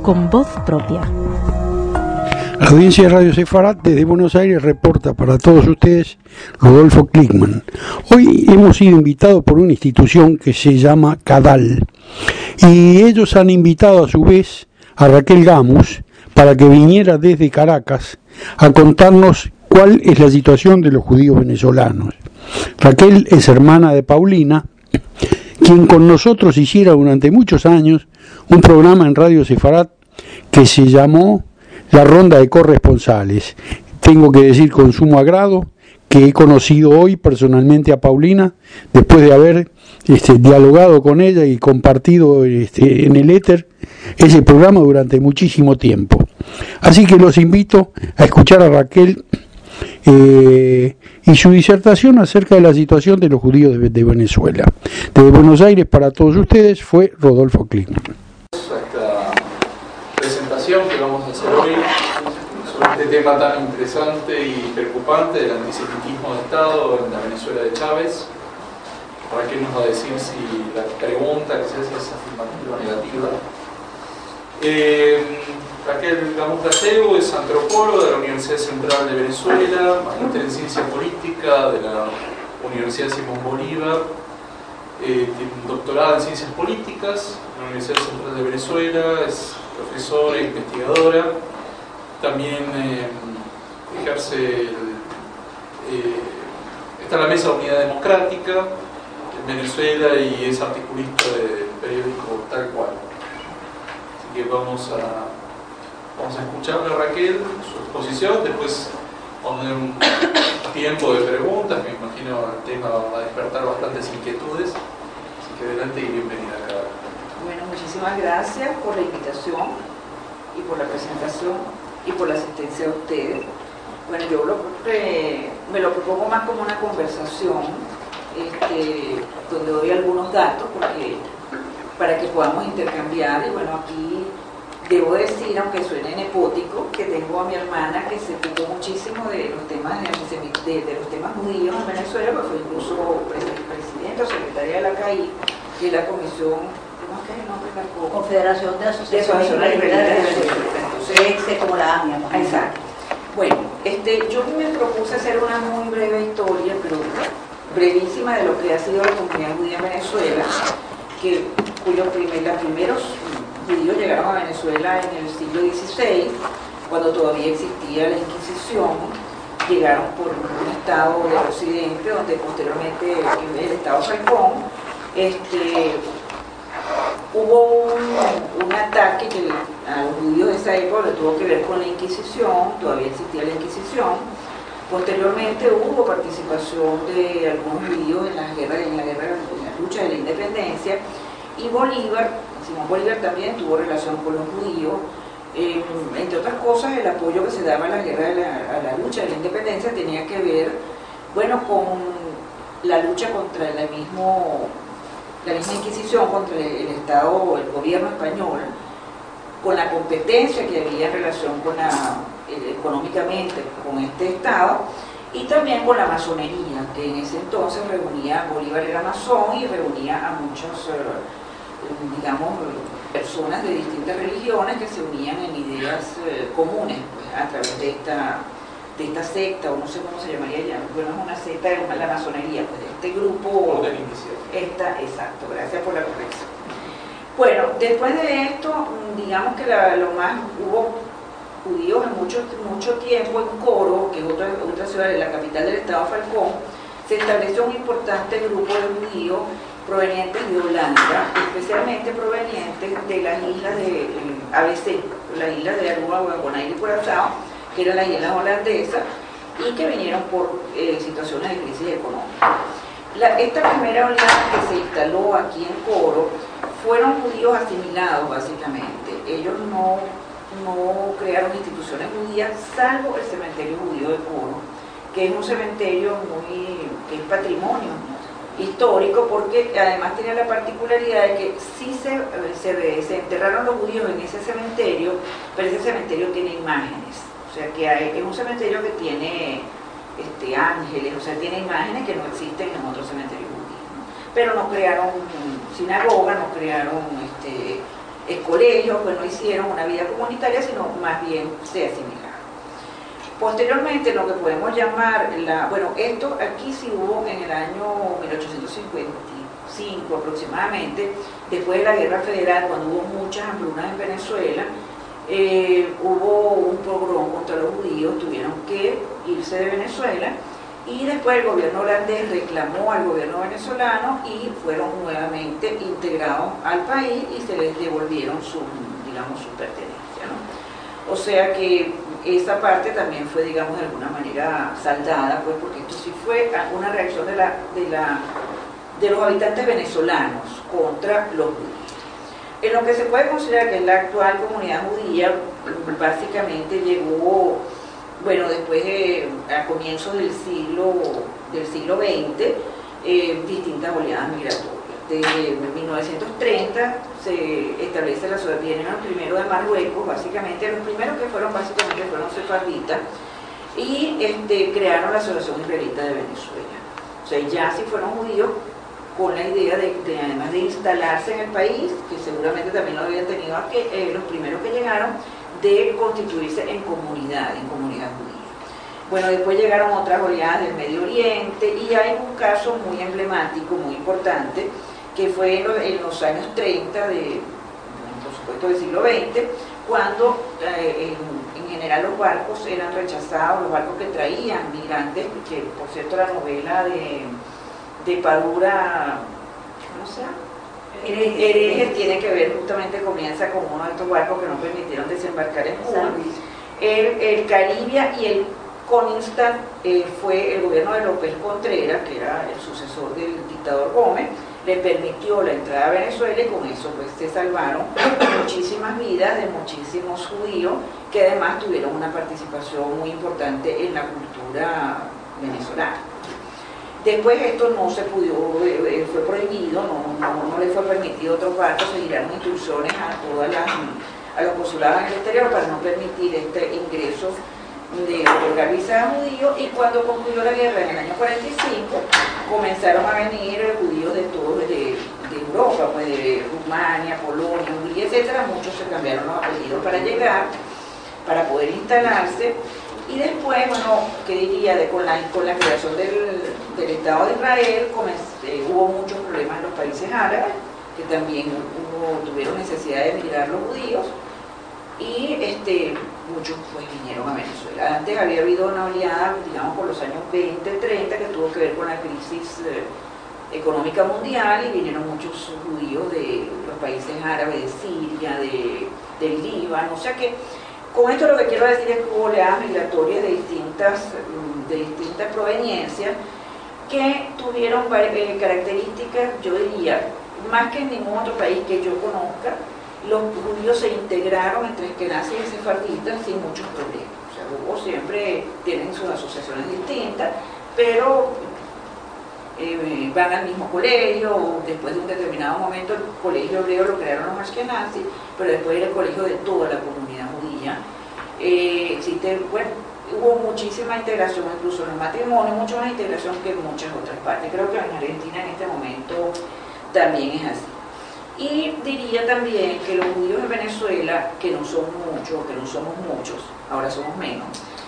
con voz propia. La audiencia de Radio Sefarat desde Buenos Aires reporta para todos ustedes Rodolfo Klickmann. Hoy hemos sido invitados por una institución que se llama CADAL y ellos han invitado a su vez a Raquel Gamus para que viniera desde Caracas a contarnos cuál es la situación de los judíos venezolanos. Raquel es hermana de Paulina, quien con nosotros hiciera durante muchos años un programa en Radio Sefarat que se llamó La Ronda de Corresponsales. Tengo que decir con sumo agrado que he conocido hoy personalmente a Paulina después de haber dialogado con ella y compartido en el éter ese programa durante muchísimo tiempo. Así que los invito a escuchar a Raquel y su disertación acerca de la situación de los judíos de Venezuela. Desde Buenos Aires para todos ustedes fue Rodolfo Klickmann. Esta presentación que vamos a hacer hoy sobre este tema tan interesante y preocupante del antisemitismo de Estado en la Venezuela de Chávez. Raquel nos va a decir si la pregunta que se hace es afirmativa o negativa. Raquel Gamus Gallego es antropóloga de la Universidad Central de Venezuela, magíster en Ciencia Política de la Universidad Simón Bolívar, tiene un doctorado en Ciencias Políticas en la Universidad Central de Venezuela, es profesora e investigadora, también está en la Mesa de Unidad Democrática en Venezuela y es articulista del periódico Tal Cual. Así que vamos a escucharle a Raquel, su exposición, después poner un tiempo de preguntas, me imagino el tema va a despertar bastantes inquietudes, así que adelante y bienvenida a cada uno. Bueno, muchísimas gracias por la invitación y por la presentación y por la asistencia de ustedes. Bueno, yo me lo propongo más como una conversación, donde doy algunos datos para que podamos intercambiar. Y bueno, aquí debo decir, aunque suene nepótico, que tengo a mi hermana que se ocupó muchísimo de los temas de los temas judíos en Venezuela, porque fue incluso presidenta o secretaria de la CAI, que es la comisión, ¿cómo es que es el nombre? Confederación de Asociaciones Israelíes de Venezuela. Entonces, como la AMIA. Exacto. Bueno, yo me propuse hacer una muy breve historia, pero brevísima, de lo que ha sido la comunidad judía en Venezuela, cuyos primeros judíos llegaron a Venezuela en el siglo XVI, cuando todavía existía la Inquisición. Llegaron por un estado del occidente, donde posteriormente el estado Falcón, hubo un ataque a los judíos de esa época que tuvo que ver con la Inquisición. Todavía existía la Inquisición. Posteriormente hubo participación de algunos judíos en la lucha de la independencia, y Simón Bolívar también tuvo relación con los judíos. Entre otras cosas, el apoyo que se daba a la a la lucha de la independencia tenía que ver, con la lucha contra la misma Inquisición, contra el Estado, el gobierno español, con la competencia que había en relación económicamente con este Estado, y también con la masonería, que en ese entonces Bolívar era masón y reunía a muchos, personas de distintas religiones que se unían en ideas comunes, a través de esta secta, o no sé cómo se llamaría ya, es una secta de la masonería, este grupo. Exacto, gracias por la corrección. Bueno, después de esto, digamos que hubo judíos en mucho tiempo en Coro, que es otra ciudad de la capital del estado Falcón. Se estableció un importante grupo de judíos provenientes de Holanda, especialmente provenientes de las islas de ABC, las islas de Aruba, Bonaire y Curazao, que eran las islas holandesas, y que vinieron por situaciones de crisis económica. Esta primera oleada que se instaló aquí en Coro fueron judíos asimilados, básicamente. Ellos no crearon instituciones judías, salvo el cementerio judío de Coro, que es un cementerio que es patrimonio histórico, porque además tiene la particularidad de que sí se enterraron los judíos en ese cementerio, pero ese cementerio tiene imágenes. O sea que es un cementerio que tiene ángeles, o sea, tiene imágenes que no existen en otros cementerios judíos, ¿no? Pero no crearon sinagoga, no crearon colegios, pues no hicieron una vida comunitaria, sino más bien se asimilaron. Posteriormente, lo que podemos llamar, esto aquí sí hubo en el año 1855 aproximadamente, después de la Guerra Federal, cuando hubo muchas hambrunas en Venezuela, hubo un pogrom contra los judíos, tuvieron que irse de Venezuela, y después el gobierno holandés reclamó al gobierno venezolano y fueron nuevamente integrados al país y se les devolvieron su pertenencia, ¿no? O sea que esa parte también fue, digamos, de alguna manera saldada, pues, porque esto sí fue una reacción de los habitantes venezolanos contra los judíos. En lo que se puede considerar que es la actual comunidad judía, básicamente llegó, después a comienzos del siglo XX, distintas oleadas migratorias. Desde 1930 se establece la ciudad, vienen los primeros de Marruecos, básicamente, los primeros que fueron sefarditas, y crearon la Asociación Israelita de Venezuela. O sea, ya sí fueron judíos con la idea de además de instalarse en el país, que seguramente también lo habían tenido aquí, los primeros que llegaron, de constituirse en comunidad judía. Bueno, después llegaron otras oleadas del Medio Oriente, y hay un caso muy emblemático, muy importante, que fue en los años 30, por supuesto del siglo XX, cuando en general los barcos eran rechazados, los barcos que traían migrantes, que por cierto la novela de Padura, ¿cómo se llama? Herejes, tiene que ver, justamente comienza con uno de estos barcos que no permitieron desembarcar en Cuba. El Caribia y el Conistan fue el gobierno de López Contreras, que era el sucesor del dictador Gómez, le permitió la entrada a Venezuela, y con eso pues se salvaron muchísimas vidas de muchísimos judíos que además tuvieron una participación muy importante en la cultura venezolana. Después esto no se pudo, fue prohibido, no le fue permitido a otros barcos, se dieron instrucciones a los consulados en el exterior para no permitir este ingreso de otorgar visas a judíos, y cuando concluyó la guerra en el año 45 comenzaron a venir judíos de Europa, pues de Rumania, Polonia, Hungría, etcétera. Muchos se cambiaron los apellidos para llegar, para poder instalarse, y después, ¿qué diría? Con la creación del Estado de Israel hubo muchos problemas en los países árabes, que también tuvieron necesidad de emigrar los judíos, y muchos pues vinieron a Venezuela. Antes había habido una oleada, digamos, por los años 20, 30, que tuvo que ver con la crisis económica mundial, y vinieron muchos judíos de los países árabes, de Siria, del Líbano. O sea que con esto lo que quiero decir es que hubo oleadas migratorias de distintas proveniencias, que tuvieron características, yo diría, más que en ningún otro país que yo conozca. Los judíos se integraron entre esquenazis y sefarditas sin muchos problemas. O sea, siempre tienen sus asociaciones distintas, pero van al mismo colegio. Después de un determinado momento el colegio hebreo lo crearon los ashkenazis, pero después era el colegio de toda la comunidad judía. Hubo muchísima integración, incluso en los matrimonios, mucho más integración que en muchas otras partes. Creo que en Argentina en este momento también es así. Y diría también que los judíos en Venezuela, que no son muchos, ahora somos menos,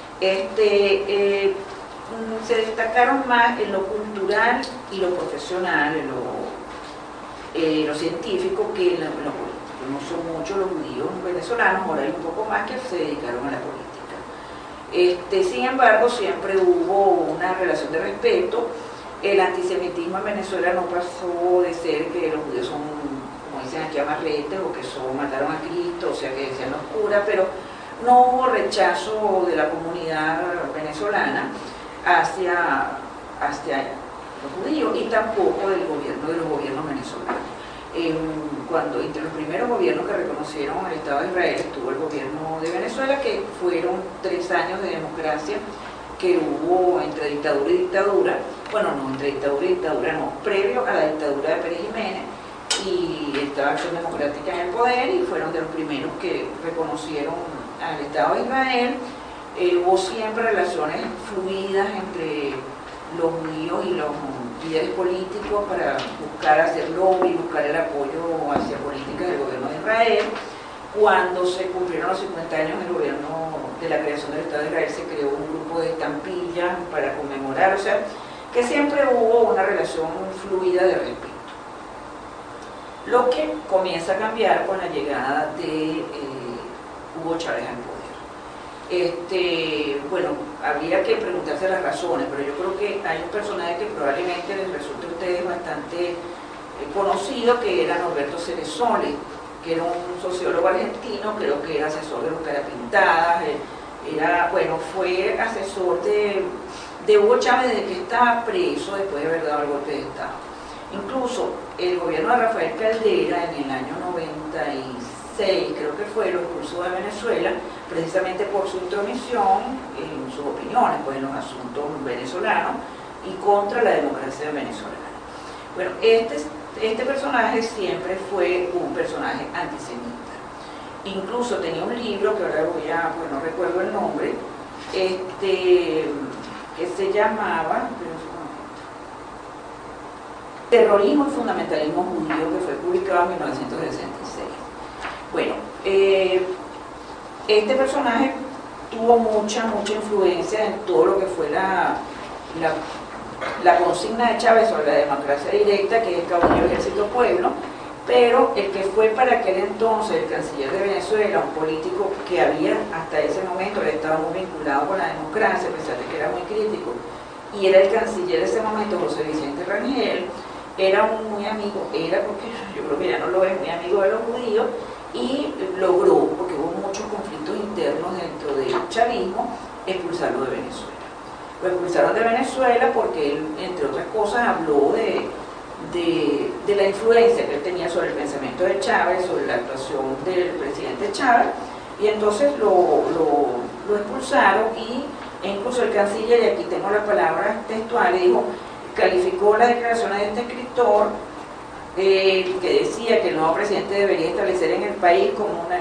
se destacaron más en lo cultural y lo profesional, en lo científico, que en lo político. No son muchos los judíos venezolanos, ahora hay un poco más que se dedicaron a la política. Sin embargo, siempre hubo una relación de respeto. El antisemitismo en Venezuela no pasó de ser que los judíos son, como dicen aquí, amarretes, o que mataron a Cristo, o sea, que decían los curas, pero no hubo rechazo de la comunidad venezolana hacia los judíos, y tampoco de los gobiernos venezolanos. Cuando entre los primeros gobiernos que reconocieron el Estado de Israel estuvo el gobierno de Venezuela, que fueron 3 años de democracia que hubo entre dictadura y dictadura. Bueno, no, entre dictadura y dictadura no, previo a la dictadura de Pérez Jiménez, y estaba Acción Democrática en el poder, y fueron de los primeros que reconocieron al Estado de Israel. Hubo siempre relaciones fluidas entre los judíos y los líderes políticos para buscar hacer lobby, buscar el apoyo hacia políticas del gobierno de Israel. Cuando se cumplieron los 50 años del gobierno de la creación del Estado de Israel, se creó un grupo de estampillas para conmemorar, o sea, que siempre hubo una relación fluida de respeto. Lo que comienza a cambiar con la llegada de Hugo Chávez al poder. Bueno, habría que preguntarse las razones, pero yo creo que hay un personaje que probablemente les resulte a ustedes bastante conocido, que era Norberto Ceresole, que era un sociólogo argentino, creo que era asesor de los Carapintadas, fue asesor de Hugo Chávez desde que estaba preso después de haber dado el golpe de Estado. Incluso el gobierno de Rafael Caldera en el año 96, creo que fue, lo expulsó de Venezuela, precisamente por su intromisión en sus opiniones, pues, en los asuntos venezolanos y contra la democracia venezolana. Bueno, este personaje siempre fue un personaje antisemita. Incluso tenía un libro, que ahora no recuerdo el nombre, que se llamaba Terrorismo y Fundamentalismo Judío, que fue publicado en 1966. Bueno, este personaje tuvo mucha influencia en todo lo que fue la consigna de Chávez sobre la democracia directa, que es el caudillo ejército-pueblo, pero el que fue para aquel entonces el canciller de Venezuela, un político que había hasta ese momento estado muy vinculado con la democracia, a pesar de que era muy crítico, y era el canciller de ese momento, José Vicente Rangel, era muy amigo, porque yo creo que ya no lo es, muy amigo de los judíos, y logró, porque hubo muchos conflictos internos dentro del chavismo, expulsarlo de Venezuela. Lo expulsaron de Venezuela porque él, entre otras cosas, habló de la influencia que él tenía sobre el pensamiento de Chávez, sobre la actuación del presidente Chávez, y entonces lo expulsaron, e incluso el canciller, y aquí tengo las palabras textuales, calificó las declaraciones de este escritor, que decía que el nuevo presidente debería establecer en el país como una...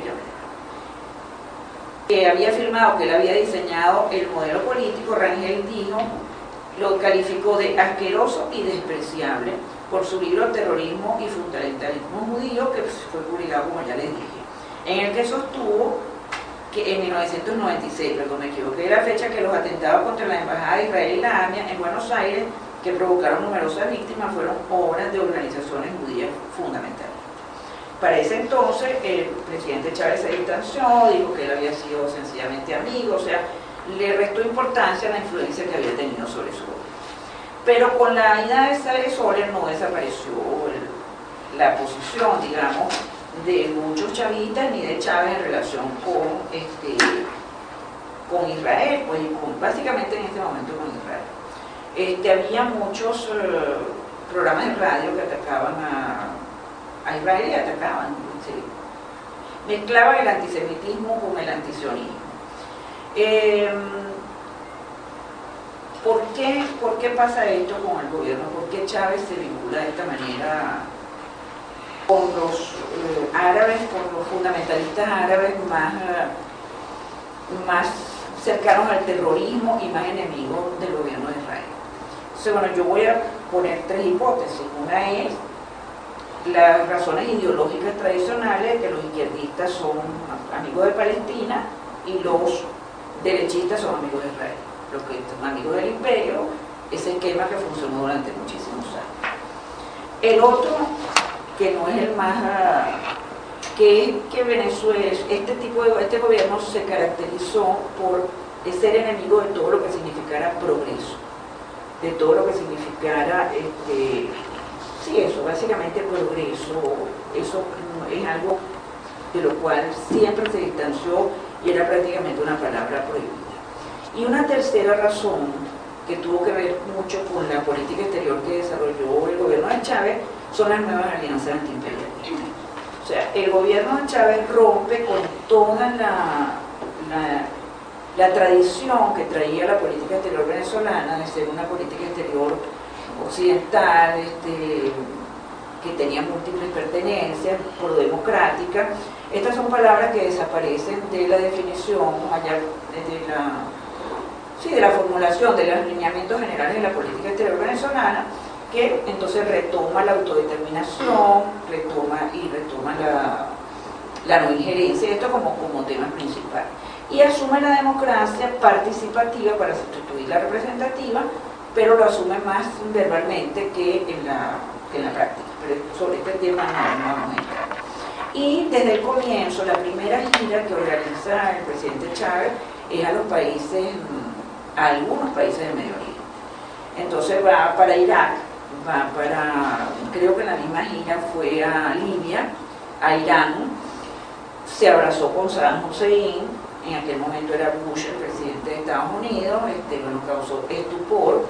que había afirmado que él había diseñado el modelo político. Rangel lo calificó de asqueroso y despreciable por su libro Terrorismo y Fundamentalismo Judío, que fue publicado, como ya les dije, en el que sostuvo que en 1996, perdón, me equivoqué de la fecha, que los atentados contra la Embajada de Israel y la AMIA en Buenos Aires, que provocaron numerosas víctimas, fueron obras de organizaciones judías fundamentales. Para ese entonces, el presidente Chávez se distanció, dijo que él había sido sencillamente amigo, o sea, le restó importancia a la influencia que había tenido sobre su gobierno. Pero con la ida de Ceresole no desapareció la posición, digamos, de muchos chavistas ni de Chávez en relación con Israel, pues, básicamente en este momento con Israel. Había muchos programas de radio que atacaban a Israel y atacaban, ¿sí? Mezclaban el antisemitismo con el antisionismo. ¿Por qué pasa esto con el gobierno? ¿Por qué Chávez se vincula de esta manera con los árabes, con los fundamentalistas árabes más cercanos al terrorismo y más enemigos del gobierno de Israel? Entonces, bueno, yo voy a poner tres hipótesis. Una es las razones ideológicas tradicionales, que los izquierdistas son amigos de Palestina y los derechistas son amigos de Israel. Los que son amigos del imperio, ese esquema que funcionó durante muchísimos años. El otro, que no es el más, que es que Venezuela, este gobierno se caracterizó por ser enemigo de todo lo que significara progreso, de todo lo que significara sí, eso, básicamente progreso. Eso es algo de lo cual siempre se distanció y era prácticamente una palabra prohibida. Y una tercera razón, que tuvo que ver mucho con la política exterior que desarrolló el gobierno de Chávez, son las nuevas alianzas antiimperialistas. O sea, el gobierno de Chávez rompe con toda la tradición que traía la política exterior venezolana, de ser una política exterior occidental, que tenía múltiples pertenencias, pro-democrática. Estas son palabras que desaparecen de la definición allá, de la formulación de los lineamientos generales de la política exterior venezolana, que entonces retoma la autodeterminación, retoma la no injerencia, esto como tema principal, y asume la democracia participativa para sustituir la representativa, pero lo asume más verbalmente que en la práctica. Pero sobre este tema no vamos a entrar. Y desde el comienzo, la primera gira que organiza el presidente Chávez es a los países, a algunos países del Medio Oriente. Entonces va para Irak, creo que en la misma gira fue a Libia, a Irán, se abrazó con Saddam Hussein, en aquel momento era Bush el presidente de Estados Unidos, causó estupor.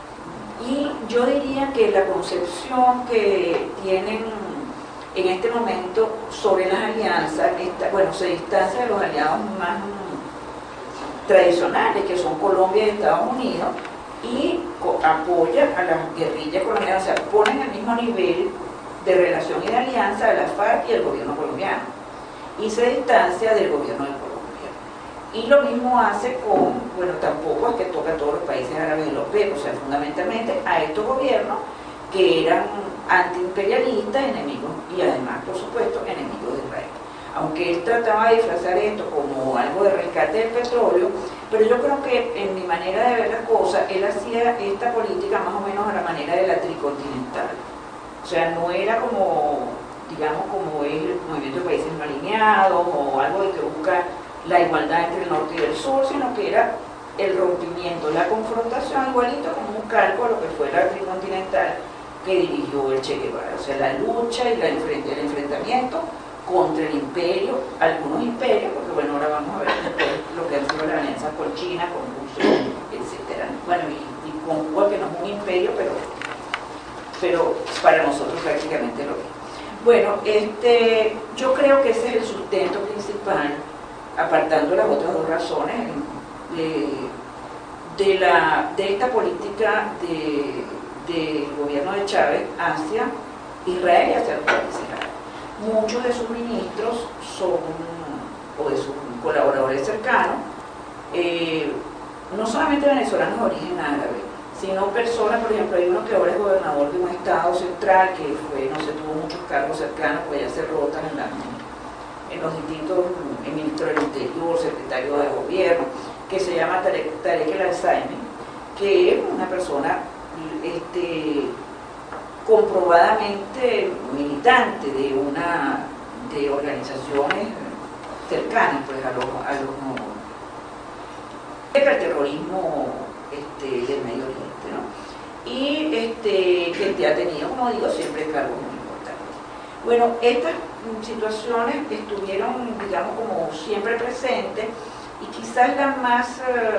Y yo diría que la concepción que tienen en este momento sobre las alianzas, se distancia de los aliados más tradicionales, que son Colombia y Estados Unidos, y apoya a las guerrillas colombianas, o sea, ponen al mismo nivel de relación y de alianza a la FARC y el gobierno colombiano, y se distancia del gobierno de Colombia. Y lo mismo hace tampoco es que toca a todos los países árabes europeos, o sea, fundamentalmente a estos gobiernos que eran antiimperialistas, enemigos, y además, por supuesto, enemigos de Israel. Aunque él trataba de disfrazar esto como algo de rescate del petróleo, pero yo creo que en mi manera de ver las cosas, él hacía esta política más o menos a la manera de la tricontinental. O sea, no era como es el movimiento de países no alineados o algo de que busca la igualdad entre el norte y el sur, sino que era el rompimiento, la confrontación, igualito como un calco a lo que fue la tricontinental que dirigió el Che Guevara. O sea, la lucha y el enfrentamiento contra el imperio, algunos imperios, porque ahora vamos a ver lo que ha sido la alianza con China, con Rusia, etc. Y con Cuba, que no es un imperio, pero para nosotros prácticamente lo es. Yo creo que ese es el sustento principal, apartando las otras dos razones, de esta política del gobierno de Chávez hacia Israel y hacia los países árabes. Muchos de sus ministros o de sus colaboradores cercanos, no solamente venezolanos de origen árabe, sino personas, por ejemplo, hay uno que ahora es gobernador de un estado central que tuvo muchos cargos cercanos, pues ya se rotan en los distintos ministros del Interior, secretario de gobierno, que se llama Tarek El Alzaimi, que es una persona comprobadamente militante de organizaciones cercanas pues, al terrorismo del Medio Oriente, ¿no? Y que ha tenido, como digo, siempre cargos muy importantes. Estas situaciones estuvieron, como siempre presentes, y quizás la más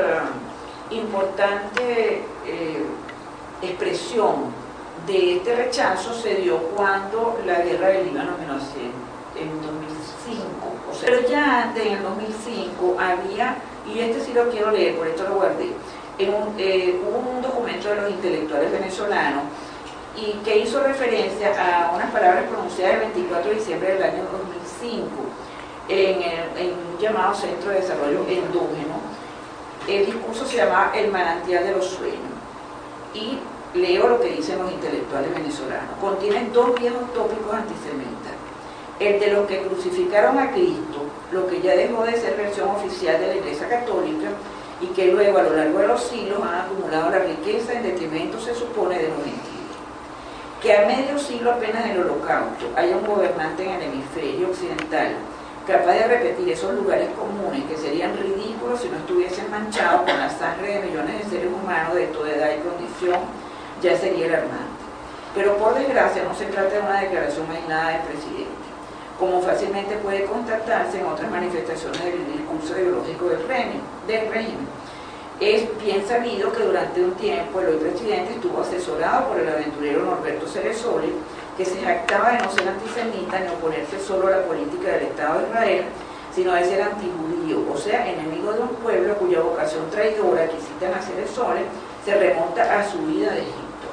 importante expresión de este rechazo se dio cuando la guerra del Líbano en 2005. Pero ya antes, en el 2005, había, y sí lo quiero leer, por esto lo guardé, hubo un documento de los intelectuales venezolanos y que hizo referencia a unas palabras pronunciadas el 24 de diciembre del año 2005 en un llamado Centro de Desarrollo Endógeno. El discurso se llamaba El manantial de los sueños, y leo lo que dicen los intelectuales venezolanos. Contiene dos viejos tópicos antisemitas: el de los que crucificaron a Cristo, lo que ya dejó de ser versión oficial de la Iglesia Católica, y que luego a lo largo de los siglos han acumulado la riqueza en detrimento, se supone, de los gentiles. Que a medio siglo apenas del Holocausto haya un gobernante en el hemisferio occidental capaz de repetir esos lugares comunes que serían ridículos si no estuviesen manchados con la sangre de millones de seres humanos de toda edad y condición, ya sería alarmante. Pero por desgracia no se trata de una declaración aislada del presidente, como fácilmente puede constatarse en otras manifestaciones del discurso ideológico del régimen. Es bien sabido que durante un tiempo el hoy presidente estuvo asesorado por el aventurero Norberto Ceresoli, que se jactaba de no ser antisemita ni oponerse solo a la política del Estado de Israel, sino de ser antijudío, o sea, enemigo de un pueblo cuya vocación traidora, que citan a Ceresoli, se remonta a su huida de Egipto.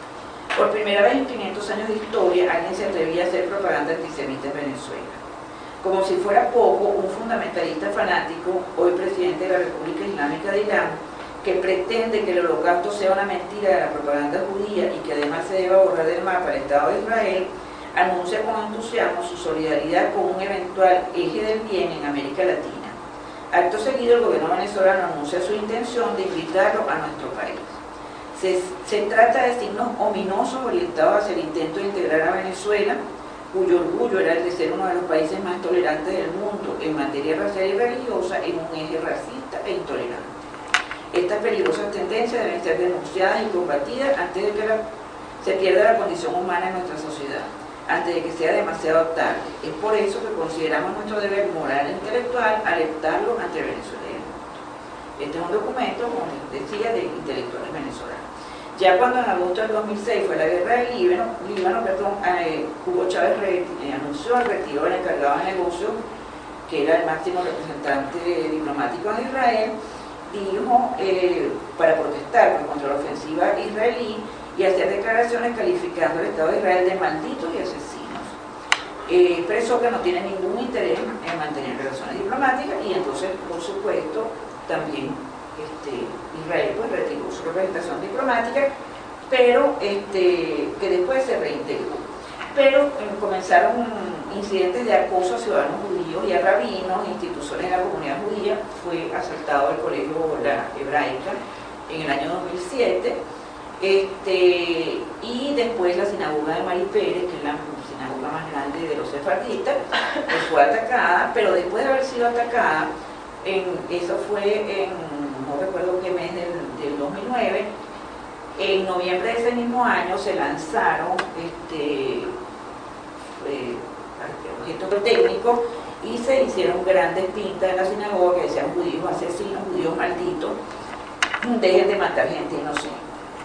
Por primera vez en 500 años de historia, alguien se atrevía a hacer propaganda antisemita en Venezuela. Como si fuera poco, un fundamentalista fanático, hoy presidente de la República Islámica de Irán, que pretende que el holocausto sea una mentira de la propaganda judía y que además se deba borrar del mapa el Estado de Israel, anuncia con entusiasmo su solidaridad con un eventual eje del bien en América Latina. Acto seguido, el gobierno venezolano anuncia su intención de invitarlo a nuestro país. Se trata de signos ominosos orientados hacia el intento de integrar a Venezuela, cuyo orgullo era el de ser uno de los países más tolerantes del mundo en materia racial y religiosa, en un eje racista e intolerante. Estas peligrosas tendencias deben ser denunciadas y combatidas antes de que se pierda la condición humana en nuestra sociedad, antes de que sea demasiado tarde. Es por eso que consideramos nuestro deber moral e intelectual alertarlo ante Venezuela y el mundo. Este es un documento, como les decía, de intelectuales venezolanos. Ya cuando en agosto del 2006 fue la guerra del Líbano, Hugo Chávez anunció el retiro del encargado de negocios, que era el máximo representante diplomático de Israel, dijo, para protestar contra la ofensiva israelí y hacer declaraciones calificando al Estado de Israel de malditos y asesinos. Expresó que no tiene ningún interés en mantener relaciones diplomáticas y entonces, por supuesto, también Israel pues retiró su representación diplomática, pero que después se reintegró. Pero comenzaron incidentes de acoso a ciudadanos judíos y a rabinos, instituciones de la comunidad judía. Fue asaltado el colegio La Hebraica en el año 2007, y después la sinagoga de Mari Pérez, que es la sinagoga más grande de los sefarditas, pues fue atacada, pero después de haber sido atacada, eso fue en, no recuerdo qué mes del 2009, en noviembre de ese mismo año se lanzaron objetos técnicos y se hicieron grandes pintas en la sinagoga que decían judíos asesinos, judíos malditos, dejen de matar gente inocente.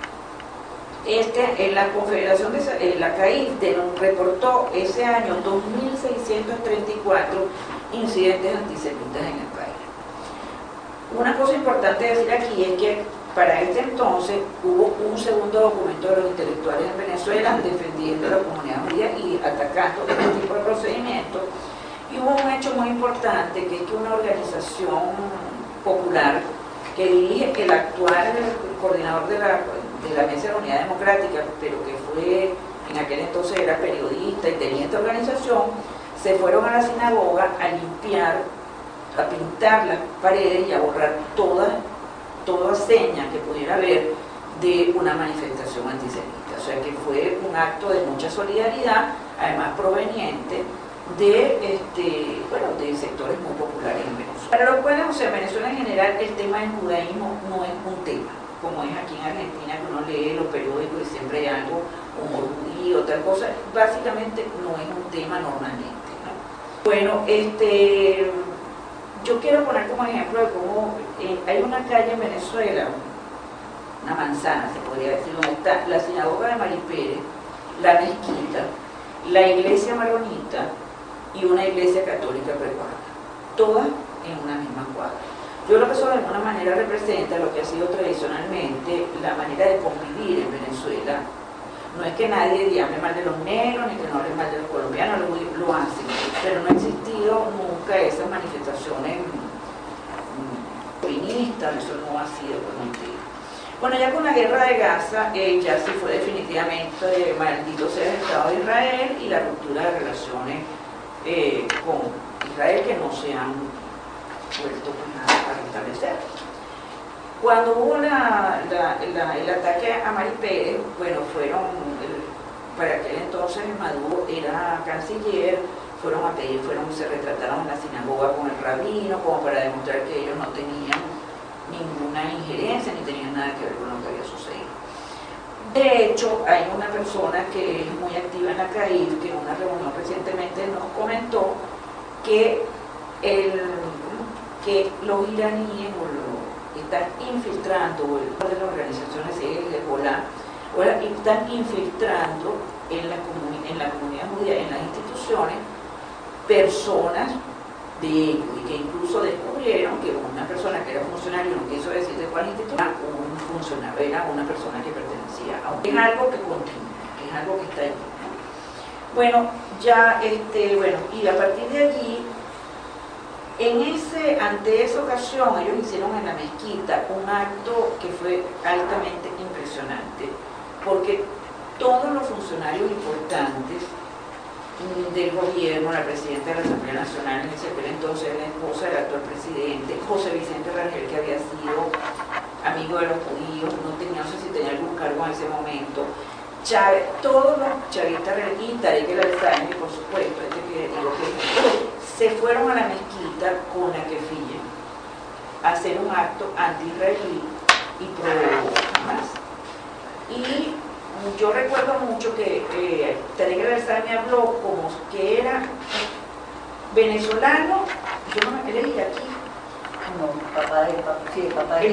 En la Confederación de la CAIF reportó ese año 2.634 incidentes antisemitas en el país. Una cosa importante decir aquí es que para este entonces hubo un segundo documento de los intelectuales en Venezuela defendiendo a la comunidad judía y atacando este tipo de procedimientos. Y hubo un hecho muy importante, que es que una organización popular que dirige el actual coordinador de la Mesa de la Unidad Democrática, pero que fue, en aquel entonces era periodista y tenía esta organización, se fueron a la sinagoga a limpiar, a pintar las paredes y a borrar toda seña que pudiera haber de una manifestación antisemita. O sea que fue un acto de mucha solidaridad, además proveniente de sectores muy populares en Venezuela. Para los cuales, en Venezuela en general, el tema del judaísmo no es un tema, como es aquí en Argentina, que uno lee los periódicos y siempre hay algo, humor judío, tal cosa. Básicamente no es un tema normalmente, ¿no? Bueno, yo quiero poner como ejemplo de cómo hay una calle en Venezuela, una manzana se podría decir, donde está la sinagoga de Mari Pérez, la mezquita, la iglesia maronita y una iglesia católica peruana, todas en una misma cuadra. Yo creo que eso de alguna manera representa lo que ha sido tradicionalmente la manera de convivir en Venezuela. No es que nadie hable mal de los negros, ni que no hable mal de los colombianos, lo hacen, pero no ha existido nunca esas manifestaciones feministas, eso no ha sido permitido. Bueno, ya con la guerra de Gaza, ya sí fue definitivamente maldito sea el Estado de Israel y la ruptura de relaciones con Israel que no se han vuelto a restablecer. Cuando hubo el ataque a Mari Pérez, bueno, para aquel entonces Maduro era canciller, se retrataron en la sinagoga con el rabino, como para demostrar que ellos no tenían ninguna injerencia ni tenían nada que ver con lo que había sucedido. De hecho, hay una persona que es muy activa en la CAIF, que en una reunión recientemente nos comentó que los iraníes están infiltrando, o de las organizaciones Hezbollah, están infiltrando en la comunidad judía, en las instituciones, personas de ellos, y que incluso descubrieron que una persona que era funcionario, no quiso decir de cuál institución, un funcionario, era una persona que pertenecía a un... Es algo que continúa, es algo que está allí. Bueno, y a partir de allí Ante esa ocasión, ellos hicieron en la mezquita un acto que fue altamente impresionante, porque todos los funcionarios importantes del gobierno, la presidenta de la Asamblea Nacional en ese entonces, la esposa del actual presidente, José Vicente Rangel, que había sido amigo de los judíos, no sé si tenía algún cargo en ese momento, Chávez, todos los chavistas y Tarek El Alzheimer, por supuesto, que se fueron a la mezquita con la kefilla a hacer un acto anti-israelí y pro-Hamas. Y yo recuerdo mucho que Tarek El Alzheimer habló como que era venezolano, yo no me quería ir aquí. No, papá de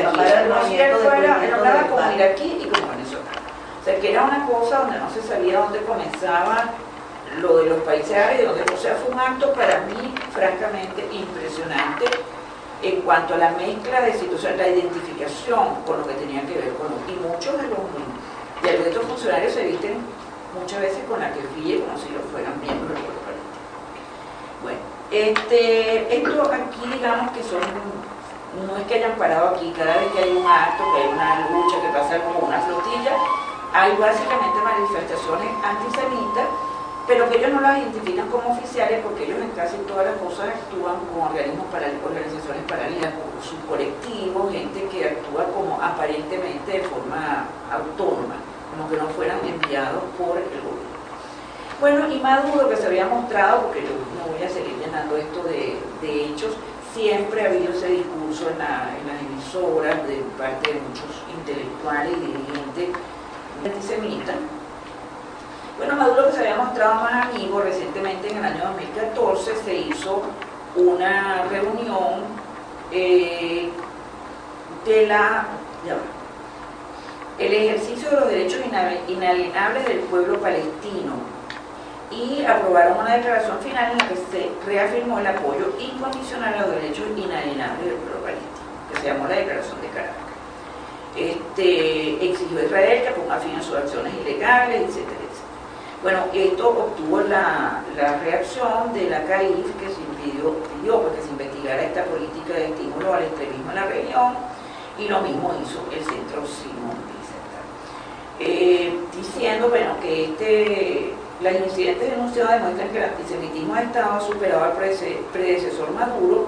él hablaba como iraquí y como venezolano. O sea, que era una cosa donde no se sabía dónde comenzaba lo de los países árabes, o sea, fue un acto para mí, francamente, impresionante en cuanto a la mezcla de situaciones, la identificación con lo que tenía que ver con y muchos de estos funcionarios se visten muchas veces con la kefilla como si lo fueran miembros del pueblo palestino. Bueno, esto aquí digamos que no es que hayan parado aquí, cada vez que hay un acto, que hay una lucha, que pasa como una flotilla, hay básicamente manifestaciones antisemitas, pero que ellos no las identifican como oficiales porque ellos en casi todas las cosas actúan como organizaciones paralelas, como subcolectivos, gente que actúa como aparentemente de forma autónoma, como que no fueran enviados por el gobierno. Bueno, y Maduro, que se había mostrado, porque yo no voy a seguir llenando esto de hechos, siempre ha habido ese discurso en las emisoras de parte de muchos intelectuales y dirigentes antisemitas. Bueno, Maduro, que se había mostrado más amigo, recientemente en el año 2014 se hizo una reunión el ejercicio de los derechos inalienables del pueblo palestino, y aprobaron una declaración final en la que se reafirmó el apoyo incondicional a los derechos inalienables del pueblo palestino, que se llamó la Declaración de Caracas. Exigió a Israel que ponga fin a sus acciones ilegales, etcétera, etcétera. Bueno, esto obtuvo la reacción de la CAIF, que pidió que se investigara esta política de estímulo al extremismo en la región, y lo mismo hizo el Centro Simón Wiesenthal, diciendo, bueno, que los incidentes denunciados demuestran que el antisemitismo ha estado superado al predecesor Maduro.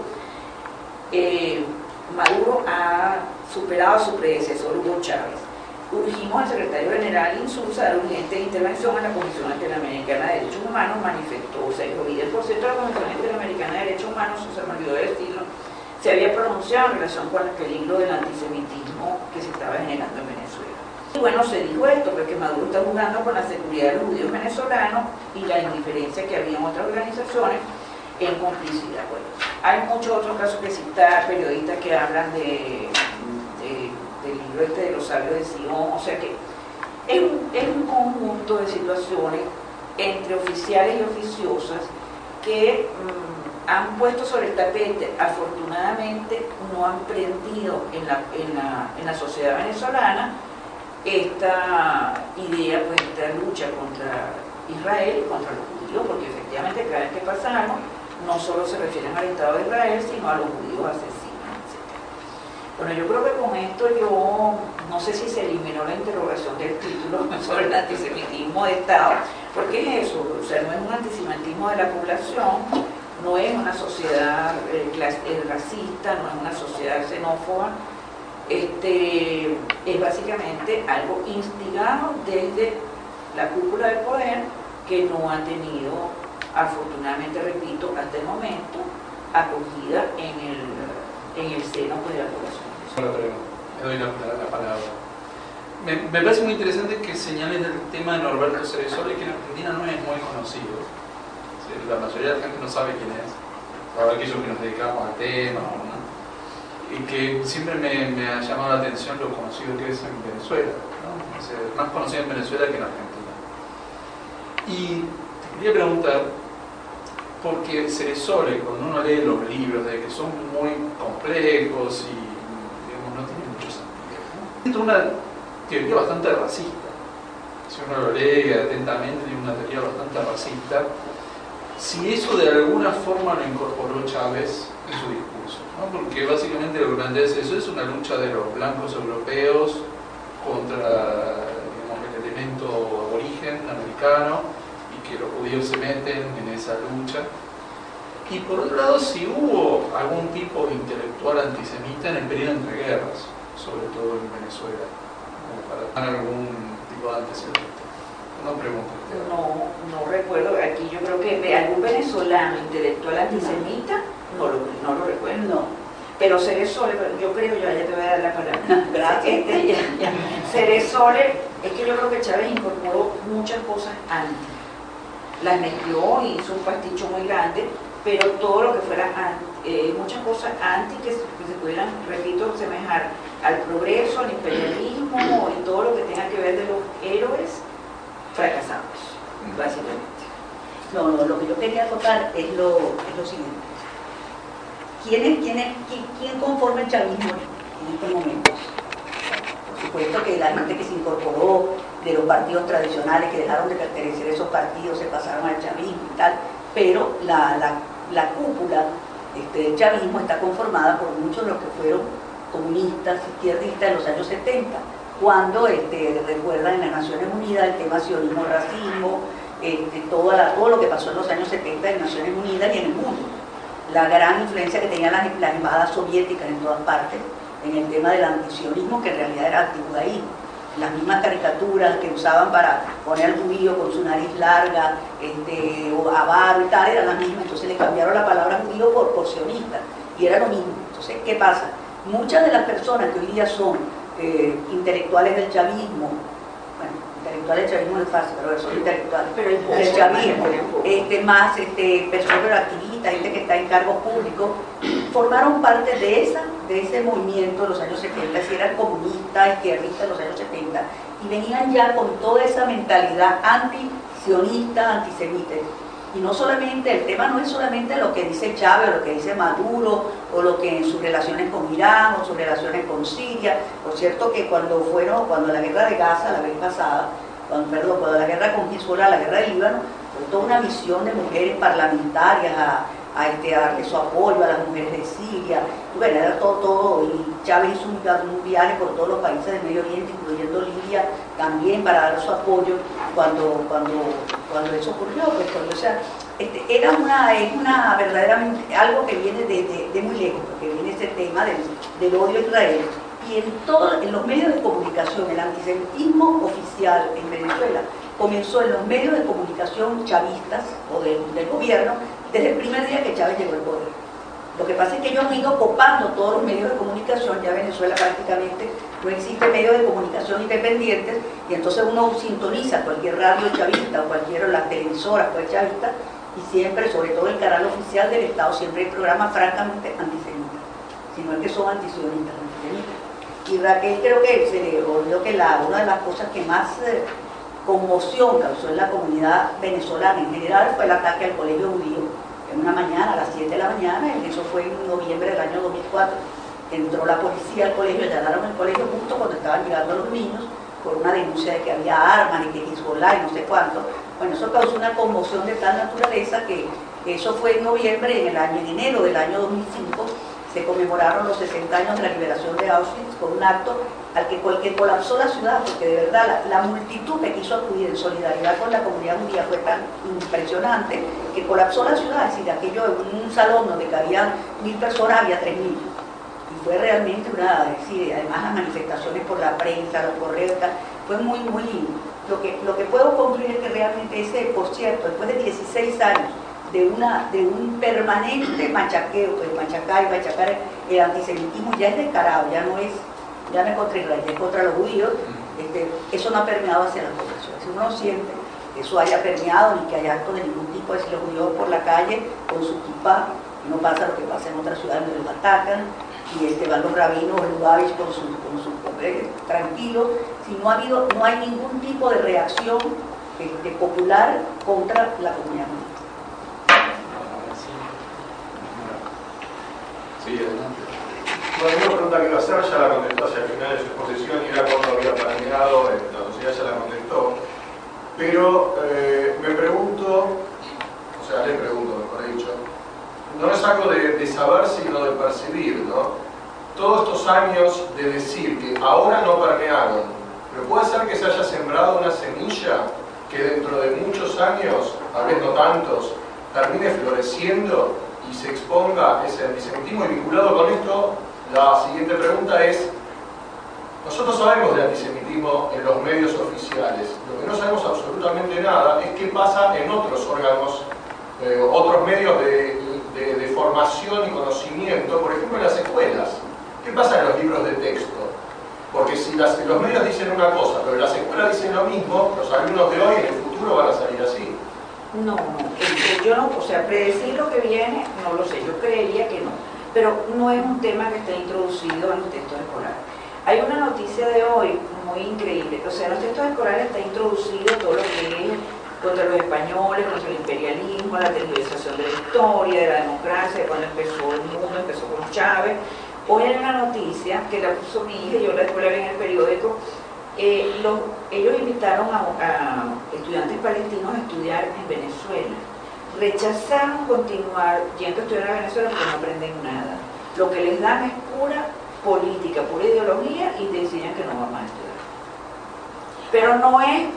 Maduro ha superado a su predecesor Hugo Chávez. Urgimos al secretario general Insulza a dar urgente intervención en la Comisión Interamericana de Derechos Humanos, manifestó. O sea, el 10% de la Comisión Interamericana de Derechos Humanos, se me olvidó decirlo, se había pronunciado en relación con el peligro del antisemitismo que se estaba generando en Venezuela. Y bueno, se dijo esto, porque Maduro está jugando con la seguridad de los judíos venezolanos y la indiferencia que había en otras organizaciones en complicidad. Bueno, hay muchos otros casos que citar, periodistas que hablan del libro de los sabios de Sion, o sea que es un conjunto de situaciones entre oficiales y oficiosas que han puesto sobre el tapete, afortunadamente no han prendido en la sociedad venezolana esta idea, pues esta lucha contra Israel y contra los judíos, porque efectivamente cada vez que pasa algo, no solo se refieren al Estado de Israel, sino a los judíos asesinos, etc. Bueno, yo creo que con esto yo no sé si se eliminó la interrogación del título sobre el antisemitismo de Estado, porque es eso, o sea, no es un antisemitismo de la población, no es una sociedad racista, no es una sociedad xenófoba, es básicamente algo instigado desde la cúpula del poder que no ha tenido, afortunadamente, repito, hasta el momento, acogida en el seno de la población. Le doy la palabra. Me parece muy interesante que señales el tema de Norberto Ceresole, que en Argentina no es muy conocido. La mayoría de la gente no sabe quién es, para aquellos que nos dedicamos al tema, ¿no? Y que siempre me ha llamado la atención lo conocido que es en Venezuela, ¿no? Es más conocido en Venezuela que en Argentina. Y te quería preguntar, porque Ceresole, cuando uno lee los libros, de que son muy complejos y digamos, no tienen mucho sentido, ¿no? Dentro de una teoría bastante racista. Si uno lo lee atentamente, tiene una teoría bastante racista, si eso de alguna forma lo incorporó Chávez en su discurso, ¿no? Porque básicamente lo que plantea es eso, es una lucha de los blancos europeos contra, digamos, el elemento aborigen americano, y que los judíos se meten en esa lucha. Y por otro lado, si hubo algún tipo de intelectual antisemita en el periodo entre guerras, sobre todo en Venezuela, como para tener algún tipo de antecedente. No pregunto. No recuerdo. Aquí yo creo que algún venezolano intelectual antisemita, no lo recuerdo. No. Pero Ceresole, yo creo, ya te voy a dar la palabra. Gracias. Ceresole, es que yo creo que Chávez incorporó muchas cosas antes. Las mezcló y hizo un pasticho muy grande, pero todo lo que fuera muchas cosas antes que se pudieran, repito, semejar al progreso, al imperialismo y todo lo que tenga que ver de los héroes fracasados, básicamente. No, lo que yo quería tocar es lo siguiente. ¿Quién conforma el chavismo en estos momentos? Por supuesto que la gente que se incorporó de los partidos tradicionales, que dejaron de pertenecer a esos partidos, se pasaron al chavismo y tal, pero la cúpula del chavismo está conformada por muchos de los que fueron comunistas, izquierdistas en los años 70, cuando recuerdan en las Naciones Unidas el tema sionismo, racismo, todo lo que pasó en los años 70 en Naciones Unidas y en el mundo. La gran influencia que tenían las embajadas soviéticas en todas partes en el tema del antisionismo, que en realidad era antijudaísmo. Las mismas caricaturas que usaban para poner al judío con su nariz larga, o avaro y tal, eran las mismas. Entonces le cambiaron la palabra judío por sionista, y era lo mismo. Entonces, ¿qué pasa? Muchas de las personas que hoy día son intelectuales del chavismo, bueno, intelectuales del chavismo no es fácil, pero son intelectuales del chavismo, más personas activistas, gente que está en cargos públicos, formaron parte de ese movimiento de los años 70, si eran comunistas, izquierdistas de los años 70, y venían ya con toda esa mentalidad anti-sionista, antisemita. Y no solamente, el tema no es solamente lo que dice Chávez, o lo que dice Maduro, o lo que en sus relaciones con Irán, o sus relaciones con Siria. Por cierto que cuando la guerra de Gaza, la vez pasada, cuando la guerra con Hezbollah, la guerra de Líbano, fue toda una misión de mujeres parlamentarias a darle su apoyo a las mujeres de Siria. Y bueno, era todo, y Chávez hizo un viaje por todos los países del Medio Oriente, incluyendo Libia, también para dar su apoyo cuando eso ocurrió. Pues, o sea, es una verdaderamente algo que viene de muy lejos, porque viene ese tema del odio a Israel. Y en los medios de comunicación, el antisemitismo oficial en Venezuela comenzó en los medios de comunicación chavistas o del gobierno desde el primer día que Chávez llegó al poder. Lo que pasa es que ellos han ido copando todos los medios de comunicación. Ya en Venezuela prácticamente no existe medios de comunicación independientes, y entonces uno sintoniza cualquier radio chavista o las televisoras pues chavista, y siempre, sobre todo el canal oficial del Estado, siempre hay programas francamente antisemitas, sino es que son antisionistas, antisemitas. Y Raquel creo que se le olvidó que una de las cosas que más conmoción causó en la comunidad venezolana en general fue el ataque al colegio judío en una mañana, a las 7 de la mañana, y eso fue en noviembre del año 2004. Entró la policía al colegio, allanaron el colegio justo cuando estaban llegando los niños por una denuncia de que había armas y que Hezbollah y no sé cuánto. Bueno, eso causó una conmoción de tal naturaleza que eso fue en noviembre, en enero del año 2005, se conmemoraron los 60 años de la liberación de Auschwitz con un acto al que colapsó la ciudad, porque de verdad la multitud que quiso acudir en solidaridad con la comunidad judía fue tan impresionante que colapsó la ciudad. Es decir, aquello en un salón donde cabían 1000 personas había 3000. Y fue realmente además las manifestaciones por la prensa, los correos, fue muy, muy... Lo que puedo concluir es que realmente por cierto, después de 16 años de un permanente machaqueo, pues machacar el antisemitismo ya es descarado, ya no es contra Israel, es contra los judíos. Eso no ha permeado hacia la población. Si uno siente que eso haya permeado, ni que haya actos de ningún tipo, es los judíos por la calle con su kipá, no pasa lo que pasa en otras ciudades donde los atacan, y van los rabinos o el Lubavitch con sus tranquilos. Si no hay ningún tipo de reacción popular contra la comunidad judía. Sí, adelante. Bueno, una pregunta que iba a hacer, ya la contestó hacia el final de su exposición, y era cuando había planeado, la sociedad ya la contestó, pero me pregunto, o sea, sea, le pregunto, mejor dicho, no es algo de saber, sino de percibir, ¿no? Todos estos años de decir que ahora no permearon, pero puede ser que se haya sembrado una semilla que dentro de muchos años, tal vez no tantos, termine floreciendo y se exponga ese antisemitismo. Y vinculado con esto, la siguiente pregunta es: nosotros sabemos de antisemitismo en los medios oficiales, lo que no sabemos absolutamente nada es qué pasa en otros órganos, otros medios de formación y conocimiento, por ejemplo en las escuelas. ¿Qué pasa en los libros de texto? Porque si los medios dicen una cosa, pero las escuelas dicen lo mismo, los alumnos de hoy en el futuro van a salir así. No, yo no, o sea, predecir lo que viene, no lo sé, yo creería que no, pero no es un tema que esté introducido en los textos escolares. Hay una noticia de hoy muy increíble, o sea, en los textos escolares está introducido todo lo que es contra los españoles, contra el imperialismo, la tergiversación de la historia, de la democracia, de cuando empezó el mundo, empezó con Chávez. Hoy hay una noticia que la puso mi hija, yo después la vi en el periódico. Ellos invitaron a estudiantes palestinos a estudiar en Venezuela. Rechazaron continuar yendo a estudiar a Venezuela porque no aprenden nada. Lo que les dan es pura política, pura ideología, y decían que no vamos a estudiar. Pero no hay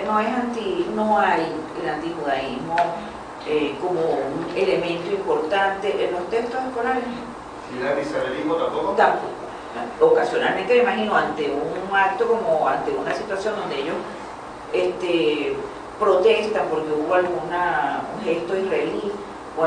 el antijudaísmo como un elemento importante en los textos escolares. ¿Y el antisemitismo tampoco? Tampoco. Ocasionalmente me imagino ante un acto, como ante una situación donde ellos protestan porque hubo un gesto israelí o